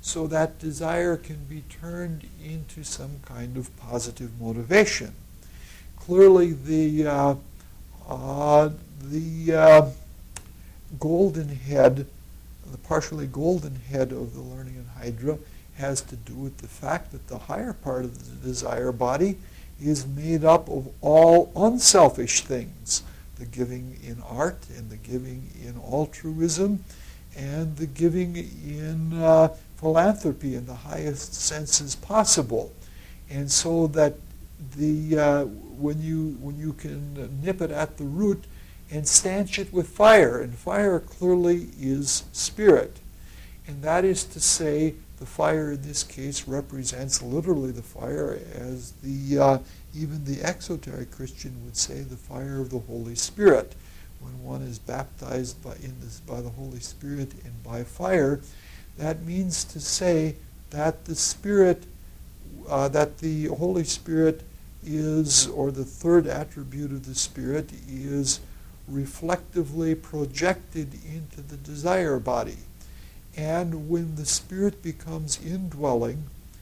so that desire can be turned into some kind of positive motivation. Clearly, the uh, uh, the uh, golden head, the partially golden head of the Lernaean Hydra, has to do with the fact that the higher part of the desire body is made up of all unselfish things, the giving in art and the giving in altruism and the giving in uh, philanthropy in the highest senses possible. And so that the uh, when you when you can nip it at the root and stanch it with fire, and fire clearly is spirit, and that is to say, the fire in this case represents literally the fire as the uh, even the exoteric Christian would say, the fire of the Holy Spirit. When one is baptized by in this by the Holy Spirit and by fire, that means to say that the Spirit, uh, that the Holy Spirit is, or the third attribute of the Spirit is reflectively projected into the desire body. And when the Spirit becomes indwelling,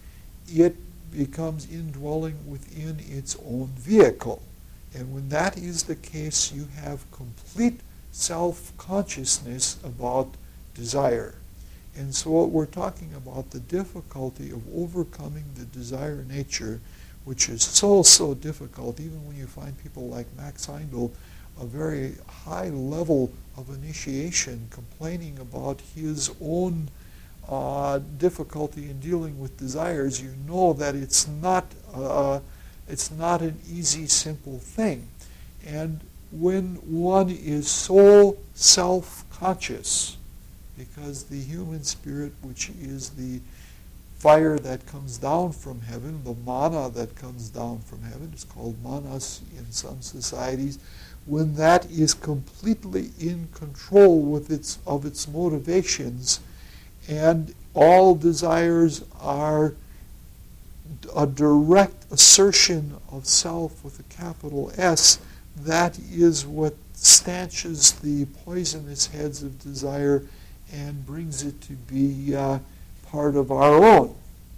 it becomes indwelling within its own vehicle. And when that is the case, you have complete self-consciousness about desire. And so what we're talking about, the difficulty of overcoming the desire nature, which is so, so difficult, even when you find people like Max Heindel, a very high level of initiation, complaining about his own uh, difficulty in dealing with desires, you know that it's not uh, it's not an easy, simple thing. And when one is so self-conscious, because the human spirit, which is the fire that comes down from heaven, the mana that comes down from heaven, it's called manas in some societies, when that is completely in control with its of its motivations, and all desires are a direct assertion of self with a capital S, that is what stanches the poisonous heads of desire and brings it to be uh, part of our own.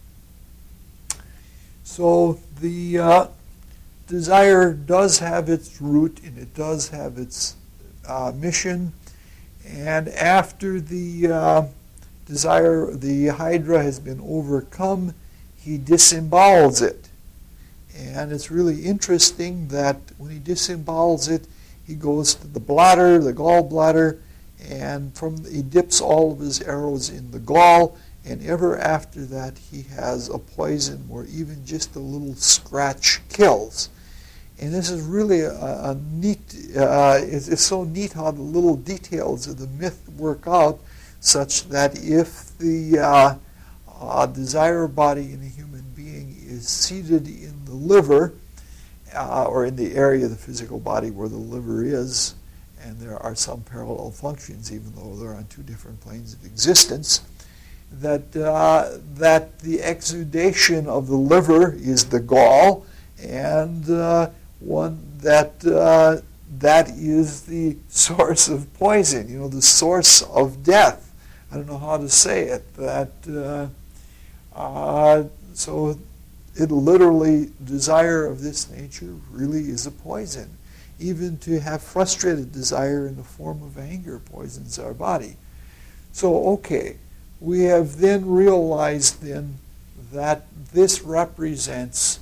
So the uh, desire does have its root and it does have its uh, mission. And after the uh, desire, the Hydra has been overcome, he disembowels it. And it's really interesting that when he disembowels it, he goes to the bladder, the gallbladder, and from he dips all of his arrows in the gall, and ever after that he has a poison where even just a little scratch kills. And this is really a, a neat, uh, it's, it's so neat how the little details of the myth work out, such that if the uh, uh, desire body in a human being is seated in the liver, uh, or in the area of the physical body where the liver is, and there are some parallel functions, even though they're on two different planes of existence, that uh, that the exudation of the liver is the gall, and uh, one that uh, that is the source of poison, you know, the source of death. I don't know how to say it. That uh, uh, so it literally, desire of this nature really is a poison. Even to have frustrated desire in the form of anger poisons our body. So, okay, we have then realized then that this represents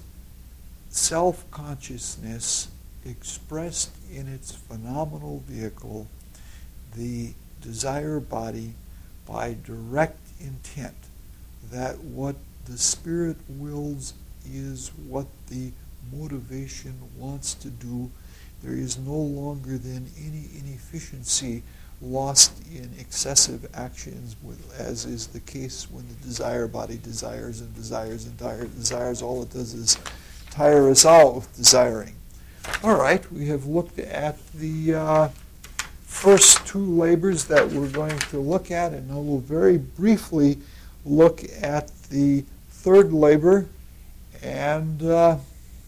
self-consciousness expressed in its phenomenal vehicle, the desire body, by direct intent, that what the Spirit wills is what the motivation wants to do. There is no longer then any inefficiency lost in excessive actions, with, as is the case when the desire body desires and desires and desires. All it does is tire us out with desiring. All right, we have looked at the uh, first two labors that we're going to look at, and now we'll very briefly look at the third labor, and uh,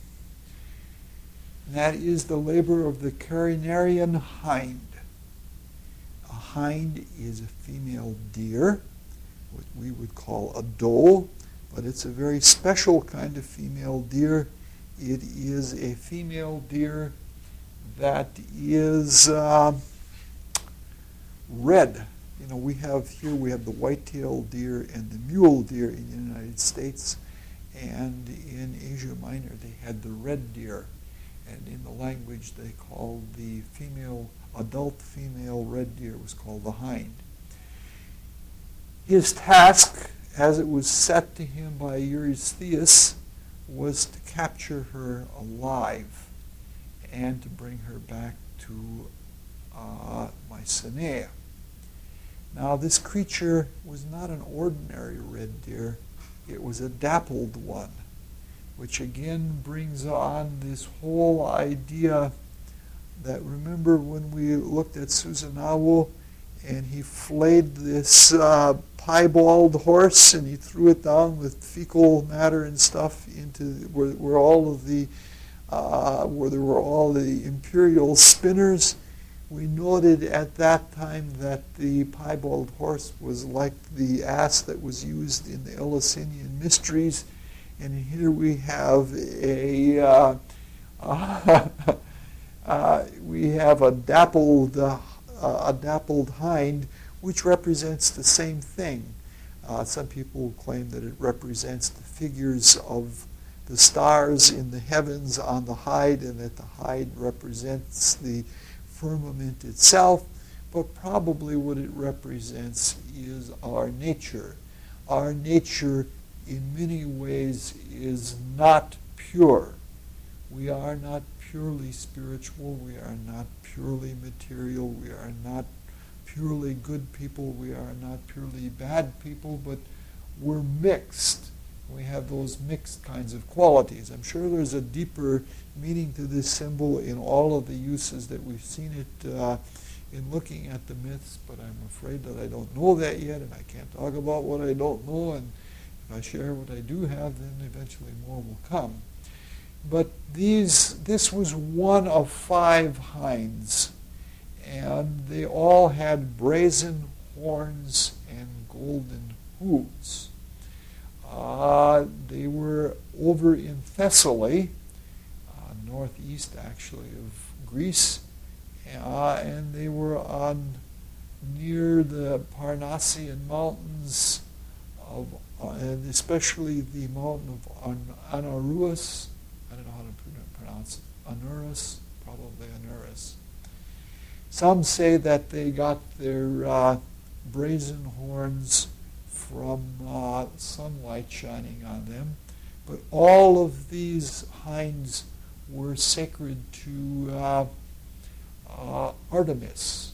that is the labor of the Carinarian hind. A hind is a female deer, what we would call a doe, but it's a very special kind of female deer. It is a female deer that is uh, red. You know, we have here, we have the white-tailed deer and the mule deer in the United States, and in Asia Minor they had the red deer, and in the language they called the female, adult female red deer was called the hind. His task, as it was set to him by Eurystheus, was to capture her alive and to bring her back to uh, Mycenae. Now, this creature was not an ordinary red deer. It was a dappled one, which again brings on this whole idea that, remember when we looked at Susanoo and he flayed this uh, piebald horse and he threw it down with fecal matter and stuff into where, where all of the uh, where there were all the imperial spinners. We noted at that time that the piebald horse was like the ass that was used in the Eleusinian mysteries, and here we have a uh, uh, uh, we have a dappled uh, a dappled hind, which represents the same thing. Uh, some people claim that it represents the figures of the stars in the heavens on the hide, and that the hide represents the firmament itself, but probably what it represents is our nature. Our nature in many ways is not pure. We are not purely spiritual, we are not purely material, we are not purely good people, we are not purely bad people, but we're mixed. We have those mixed kinds of qualities. I'm sure there's a deeper meaning to this symbol in all of the uses that we've seen it uh, in looking at the myths, but I'm afraid that I don't know that yet, and I can't talk about what I don't know, and if I share what I do have, then eventually more will come. But these, this was one of five hinds, and they all had brazen horns and golden hooves. Uh, they were over in Thessaly, uh, northeast actually of Greece, uh, and they were on near the Parnassian mountains, of, uh, and especially the mountain of An- Anaurus. I don't know how to pronounce it. Anurus, probably Anurus. Some say that they got their uh, brazen horns from uh, sunlight shining on them, but all of these hinds were sacred to uh, uh, Artemis,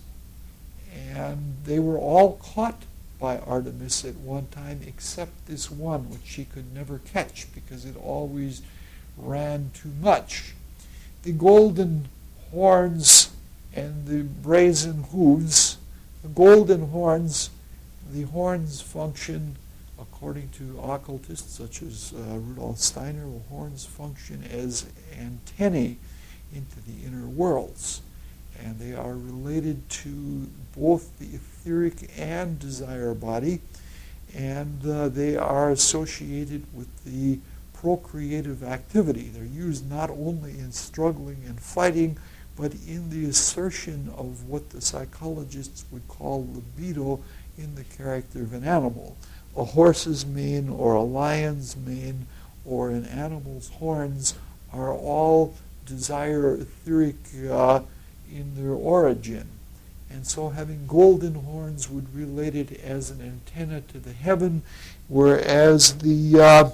and they were all caught by Artemis at one time, except this one, which she could never catch because it always ran too much. The golden horns and the brazen hooves, the golden horns, the horns function, according to occultists such as uh, Rudolf Steiner, the horns function as antennae into the inner worlds. And they are related to both the etheric and desire body, and uh, they are associated with the procreative activity. They're used not only in struggling and fighting, but in the assertion of what the psychologists would call libido in the character of an animal. A horse's mane or a lion's mane or an animal's horns are all desire etheric uh, in their origin. And so having golden horns would relate it as an antenna to the heaven, whereas the uh,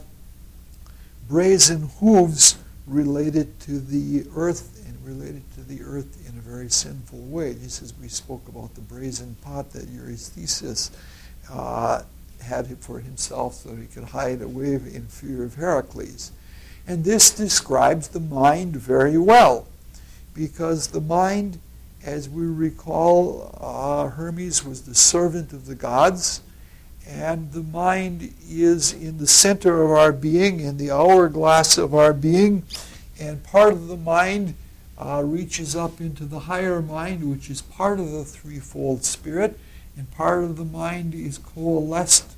brazen hooves related to the earth and related to the earth in a very sinful way. Just as we spoke about the brazen pot that Eurystheus uh, had for himself so he could hide away in fear of Heracles. And this describes the mind very well, because the mind, as we recall, uh, Hermes was the servant of the gods, and the mind is in the center of our being, in the hourglass of our being, and part of the mind uh, reaches up into the higher mind, which is part of the threefold spirit, and part of the mind is coalesced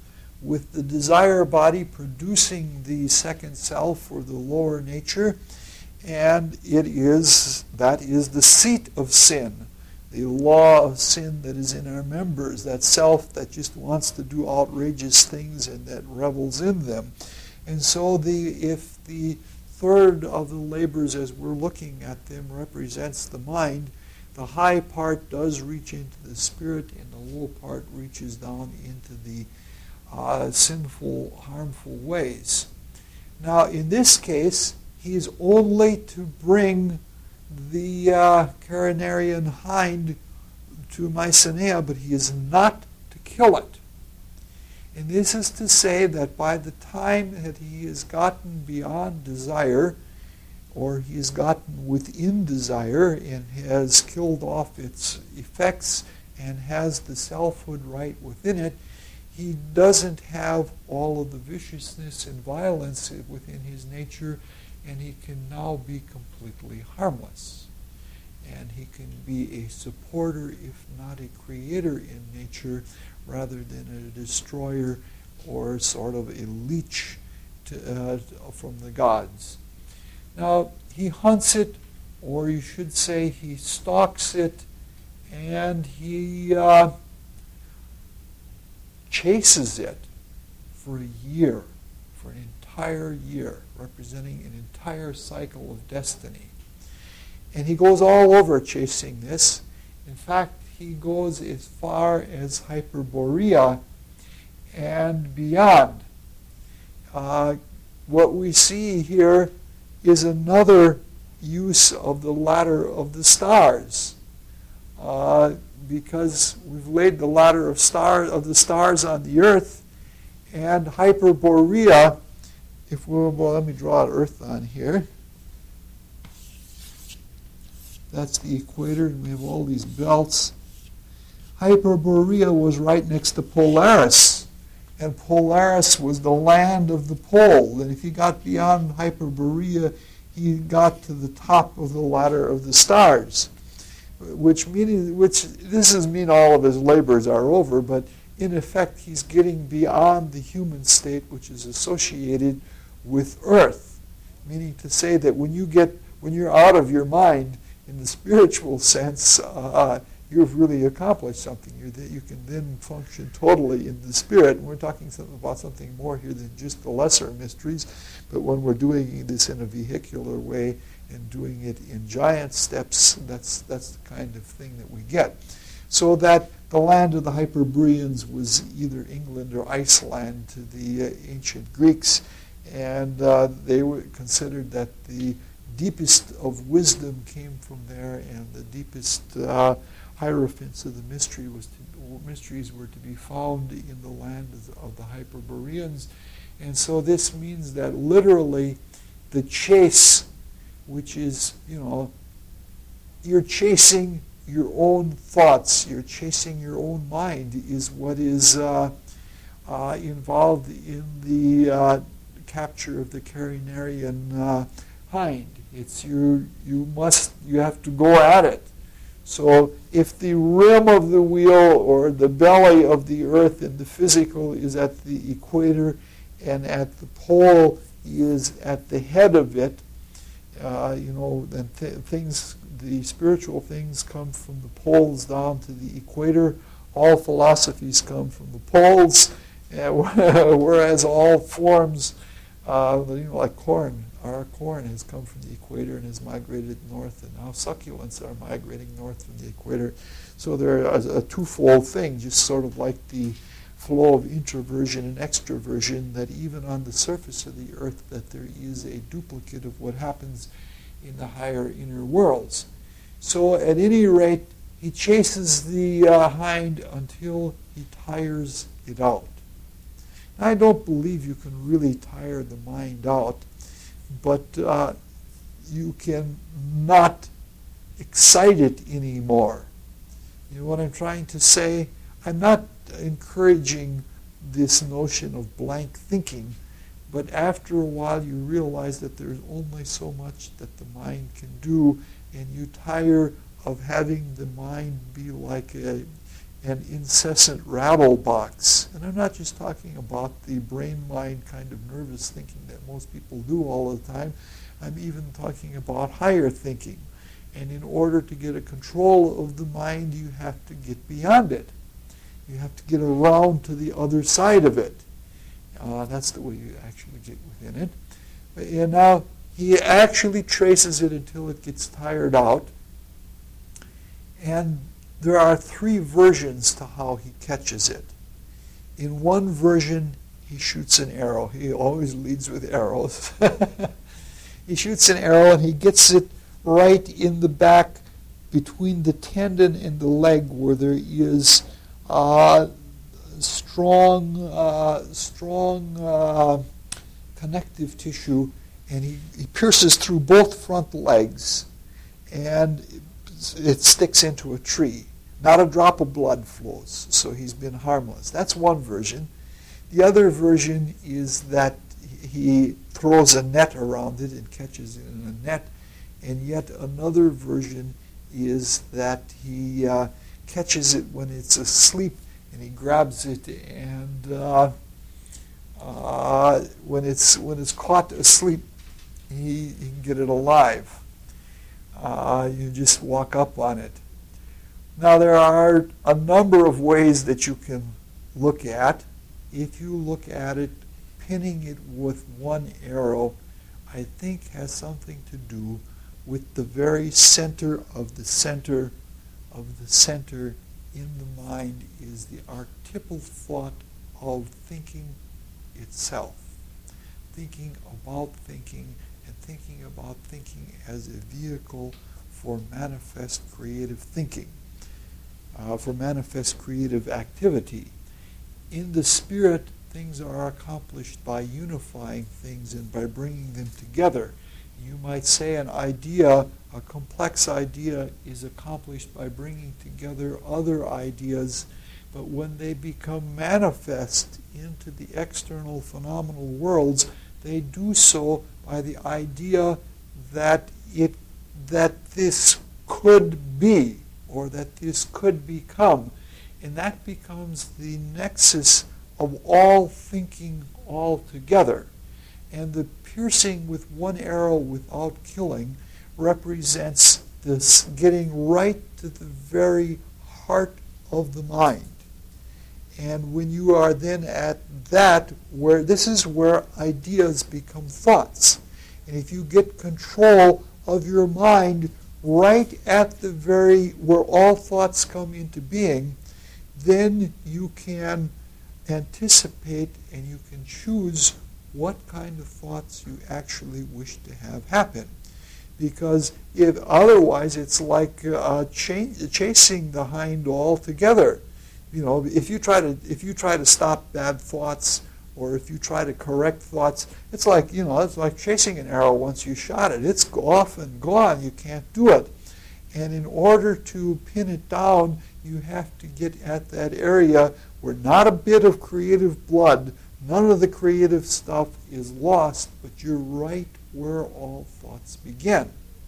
with the desire body producing the second self or the lower nature, and it is, that is the seat of sin, the law of sin that is in our members, that self that just wants to do outrageous things and that revels in them. And so the if the third of the labors as we're looking at them represents the mind, the high part does reach into the spirit and the low part reaches down into the uh, sinful, harmful ways. Now in this case, he's only to bring the uh, Carinarian hind to Mycenae, but he is not to kill it. And this is to say that by the time that he has gotten beyond desire, or he has gotten within desire and has killed off its effects and has the selfhood right within it, he doesn't have all of the viciousness and violence within his nature, and he can now be completely harmless. And he can be a supporter, if not a creator in nature, rather than a destroyer or sort of a leech to, uh, from the gods. Now, he hunts it, or you should say he stalks it, and he uh, chases it for a year, for an entire year, representing an entire cycle of destiny. And he goes all over chasing this. In fact, he goes as far as Hyperborea and beyond. Uh, what we see here is another use of the ladder of the stars, uh, because we've laid the ladder of star of the stars on the earth, and Hyperborea. If we well, let me draw Earth on here. That's the equator, and we have all these belts. Hyperborea was right next to Polaris, and Polaris was the land of the pole. And if he got beyond Hyperborea, he got to the top of the ladder of the stars, which meaning, which this doesn't mean all of his labors are over, but in effect, he's getting beyond the human state, which is associated with Earth. Meaning to say that when you get, when you're out of your mind, in the spiritual sense, uh, you've really accomplished something. You're that you can then function totally in the spirit. And we're talking something about something more here than just the lesser mysteries, but when we're doing this in a vehicular way and doing it in giant steps, that's that's the kind of thing that we get. So that the land of the Hyperboreans was either England or Iceland to the uh, ancient Greeks, and uh, they were considered that the deepest of wisdom came from there, and the deepest uh, hierophants of the mystery was to, mysteries were to be found in the land of the Hyperboreans. And so this means that literally the chase, which is, you know, you're chasing your own thoughts, you're chasing your own mind, is what is uh, uh, involved in the uh, capture of the Carinarian uh, hind. It's you, you must, you have to go at it. So if the rim of the wheel or the belly of the earth in the physical is at the equator and at the pole is at the head of it, uh, you know, then th- things, the spiritual things come from the poles down to the equator. All philosophies come from the poles, uh, whereas all forms, uh, you know, like corn, our corn has come from the equator and has migrated north, and now succulents are migrating north from the equator. So they're a, a twofold thing, just sort of like the flow of introversion and extroversion, that even on the surface of the earth that there is a duplicate of what happens in the higher inner worlds. So at any rate, he chases the uh, hind until he tires it out. Now, I don't believe you can really tire the mind out, but uh, you can not excite it anymore. You know what I'm trying to say? I'm not encouraging this notion of blank thinking, but after a while you realize that there's only so much that the mind can do, and you tire of having the mind be like a, an incessant rattle box. And I'm not just talking about the brain-mind kind of nervous thinking that most people do all the time. I'm even talking about higher thinking. And in order to get a control of the mind, you have to get beyond it. You have to get around to the other side of it. Uh, that's the way you actually get within it. And now he actually traces it until it gets tired out. And there are three versions to how he catches it. In one version, he shoots an arrow. He always leads with arrows. He shoots an arrow and he gets it right in the back between the tendon and the leg where there is uh, strong, uh, strong uh, connective tissue, and he, he pierces through both front legs, and it, it sticks into a tree. Not a drop of blood flows, so he's been harmless. That's one version. The other version is that he throws a net around it and catches it in a net. And yet another version is that he uh, catches it when it's asleep, and he grabs it, and uh, uh, when it's when it's caught asleep, he, he can get it alive. Uh, you just walk up on it. Now there are a number of ways that you can look at. If you look at it, pinning it with one arrow, I think has something to do with the very center of the center of the center in the mind is the archetypal thought of thinking itself. Thinking about thinking, and thinking about thinking as a vehicle for manifest creative thinking, uh, for manifest creative activity. In the spirit, things are accomplished by unifying things and by bringing them together. You might say an idea, a complex idea, is accomplished by bringing together other ideas, but when they become manifest into the external phenomenal worlds, they do so by the idea that it that this could be, or that this could become, and that becomes the nexus of all thinking altogether. And the piercing with one arrow without killing represents this getting right to the very heart of the mind. And when you are then at that, where this is where ideas become thoughts. And if you get control of your mind right at the very, where all thoughts come into being, then you can anticipate and you can choose what kind of thoughts you actually wish to have happen. Because if otherwise it's like uh, ch- chasing the hind altogether. You know, if you try to if you try to stop bad thoughts, or if you try to correct thoughts, it's like, you know, it's like chasing an arrow once you shot it. It's off and gone. You can't do it. And in order to pin it down, you have to get at that area where not a bit of creative blood, none of the creative stuff is lost, but you're right where all thoughts begin.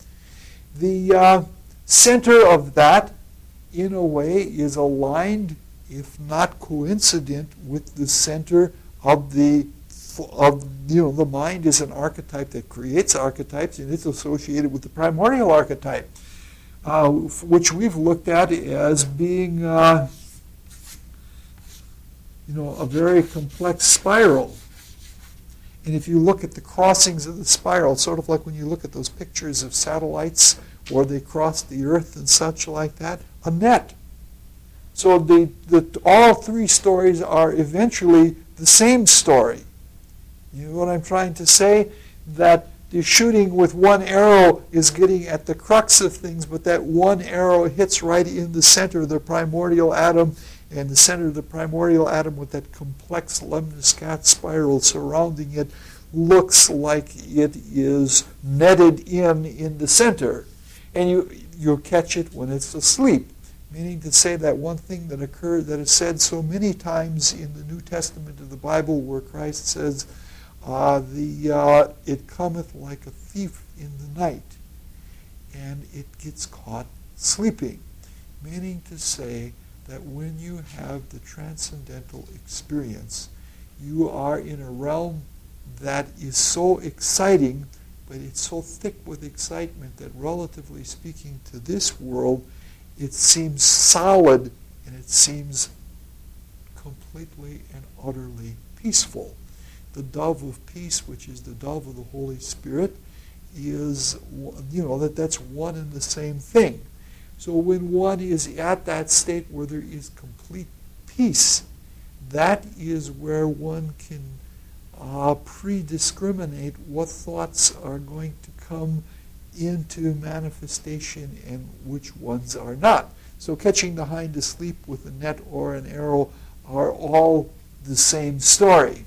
The uh, center of that, in a way, is aligned, if not coincident, with the center of the of you know the mind is an archetype that creates archetypes, and it's associated with the primordial archetype, uh, which we've looked at as being uh, you know a very complex spiral. And if you look at the crossings of the spiral, sort of like when you look at those pictures of satellites where they cross the Earth and such like that, a net. So the, the all three stories are eventually the same story. You know what I'm trying to say? That the shooting with one arrow is getting at the crux of things, but that one arrow hits right in the center of the primordial atom, and the center of the primordial atom with that complex lemniscat spiral surrounding it looks like it is netted in in the center. And you you catch it when it's asleep. Meaning to say that one thing that occurred, that is said so many times in the New Testament of the Bible, where Christ says, uh, the uh, it cometh like a thief in the night, and it gets caught sleeping. Meaning to say that when you have the transcendental experience, you are in a realm that is so exciting, but it's so thick with excitement that, relatively speaking to this world, it seems solid and it seems completely and utterly peaceful. The dove of peace, which is the dove of the Holy Spirit, is, you know, that that's one and the same thing. So when one is at that state where there is complete peace, that is where one can uh, pre-discriminate what thoughts are going to come into manifestation and which ones are not. So catching the hind asleep with a net or an arrow are all the same story.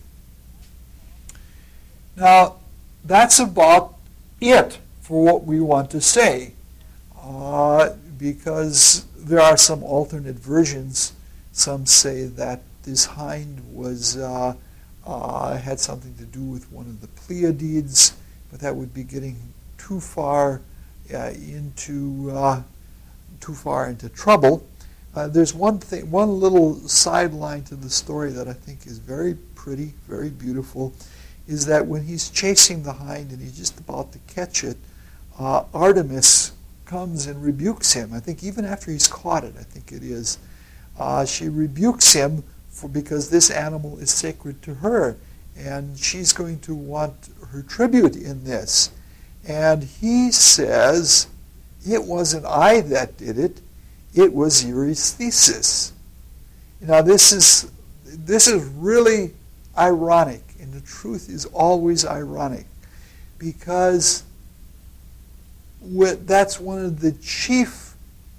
Now, that's about it for what we want to say, uh, because there are some alternate versions. Some say that this hind was uh, uh, had something to do with one of the Pleiades, but that would be getting too far uh, into uh, too far into trouble. Uh, there's one thing, one little sideline to the story that I think is very pretty, very beautiful, is that when he's chasing the hind and he's just about to catch it, uh, Artemis comes and rebukes him. I think even after he's caught it, I think it is. Uh, she rebukes him for because this animal is sacred to her, and she's going to want her tribute in this. And he says, it wasn't I that did it, it was Eurystheus. Now this is this is really ironic, and the truth is always ironic, because that's one of the chief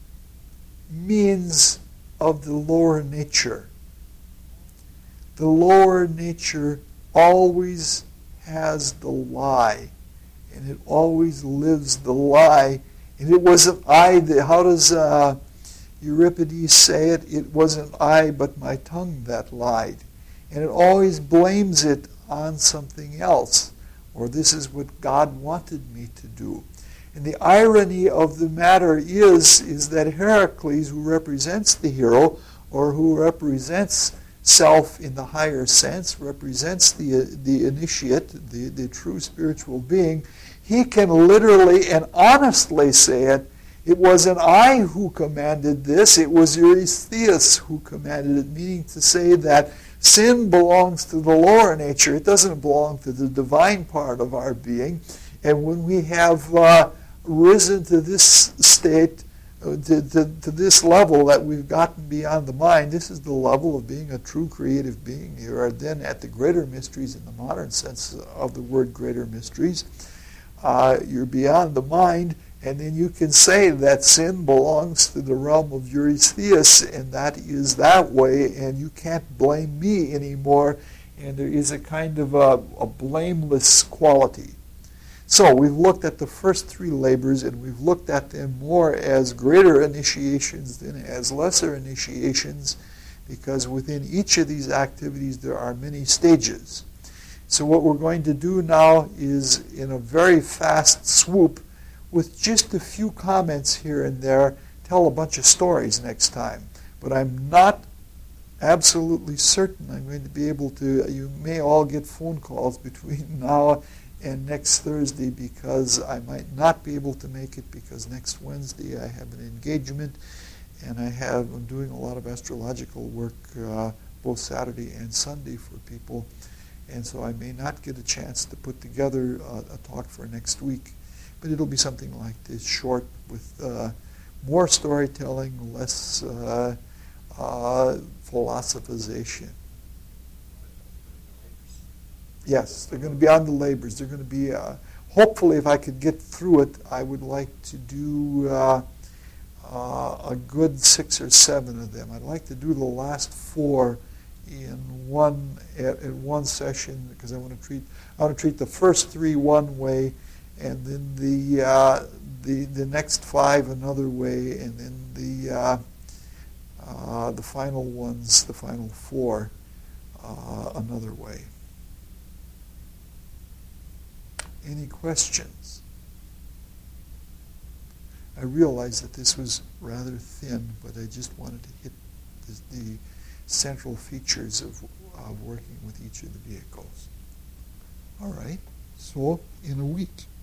means of the lower nature. The lower nature always has the lie, and it always lives the lie. And it wasn't I that, how does uh, Euripides say it? It wasn't I but my tongue that lied. And it always blames it on something else. Or this is what God wanted me to do. And the irony of the matter is, is that Heracles, who represents the hero, or who represents self in the higher sense, represents the, the initiate, the, the true spiritual being, he can literally and honestly say it, it wasn't I who commanded this, it was Eurystheus who commanded it, meaning to say that sin belongs to the lower nature. It doesn't belong to the divine part of our being. And when we have uh, risen to this state, uh, to, to, to this level that we've gotten beyond the mind, this is the level of being a true creative being. You are then at the greater mysteries in the modern sense of the word greater mysteries. Uh, you're beyond the mind, and then you can say that sin belongs to the realm of Eurystheus, and that is that way, and you can't blame me anymore, and there is a kind of a, a blameless quality. So we've looked at the first three labors, and we've looked at them more as greater initiations than as lesser initiations, because within each of these activities there are many stages. So what we're going to do now is, in a very fast swoop, with just a few comments here and there, tell a bunch of stories next time. But I'm not absolutely certain I'm going to be able to. You may all get phone calls between now and next Thursday, because I might not be able to make it, because next Wednesday I have an engagement, and I have I'm doing a lot of astrological work uh, both Saturday and Sunday for people. And so I may not get a chance to put together a, a talk for next week. But it'll be something like this, short, with uh, more storytelling, less uh, uh, philosophization. Yes, they're going to be on the labors. They're going to be, uh, hopefully if I could get through it, I would like to do uh, uh, a good six or seven of them. I'd like to do the last four in one at, in one session, because I want to treat I want to treat the first three one way, and then the uh, the the next five another way, and then the uh, uh, the final ones, the final four, uh, another way. Any questions? I realize that this was rather thin, but I just wanted to hit the, the central features of, of working with each of the vehicles. All right, so in a week.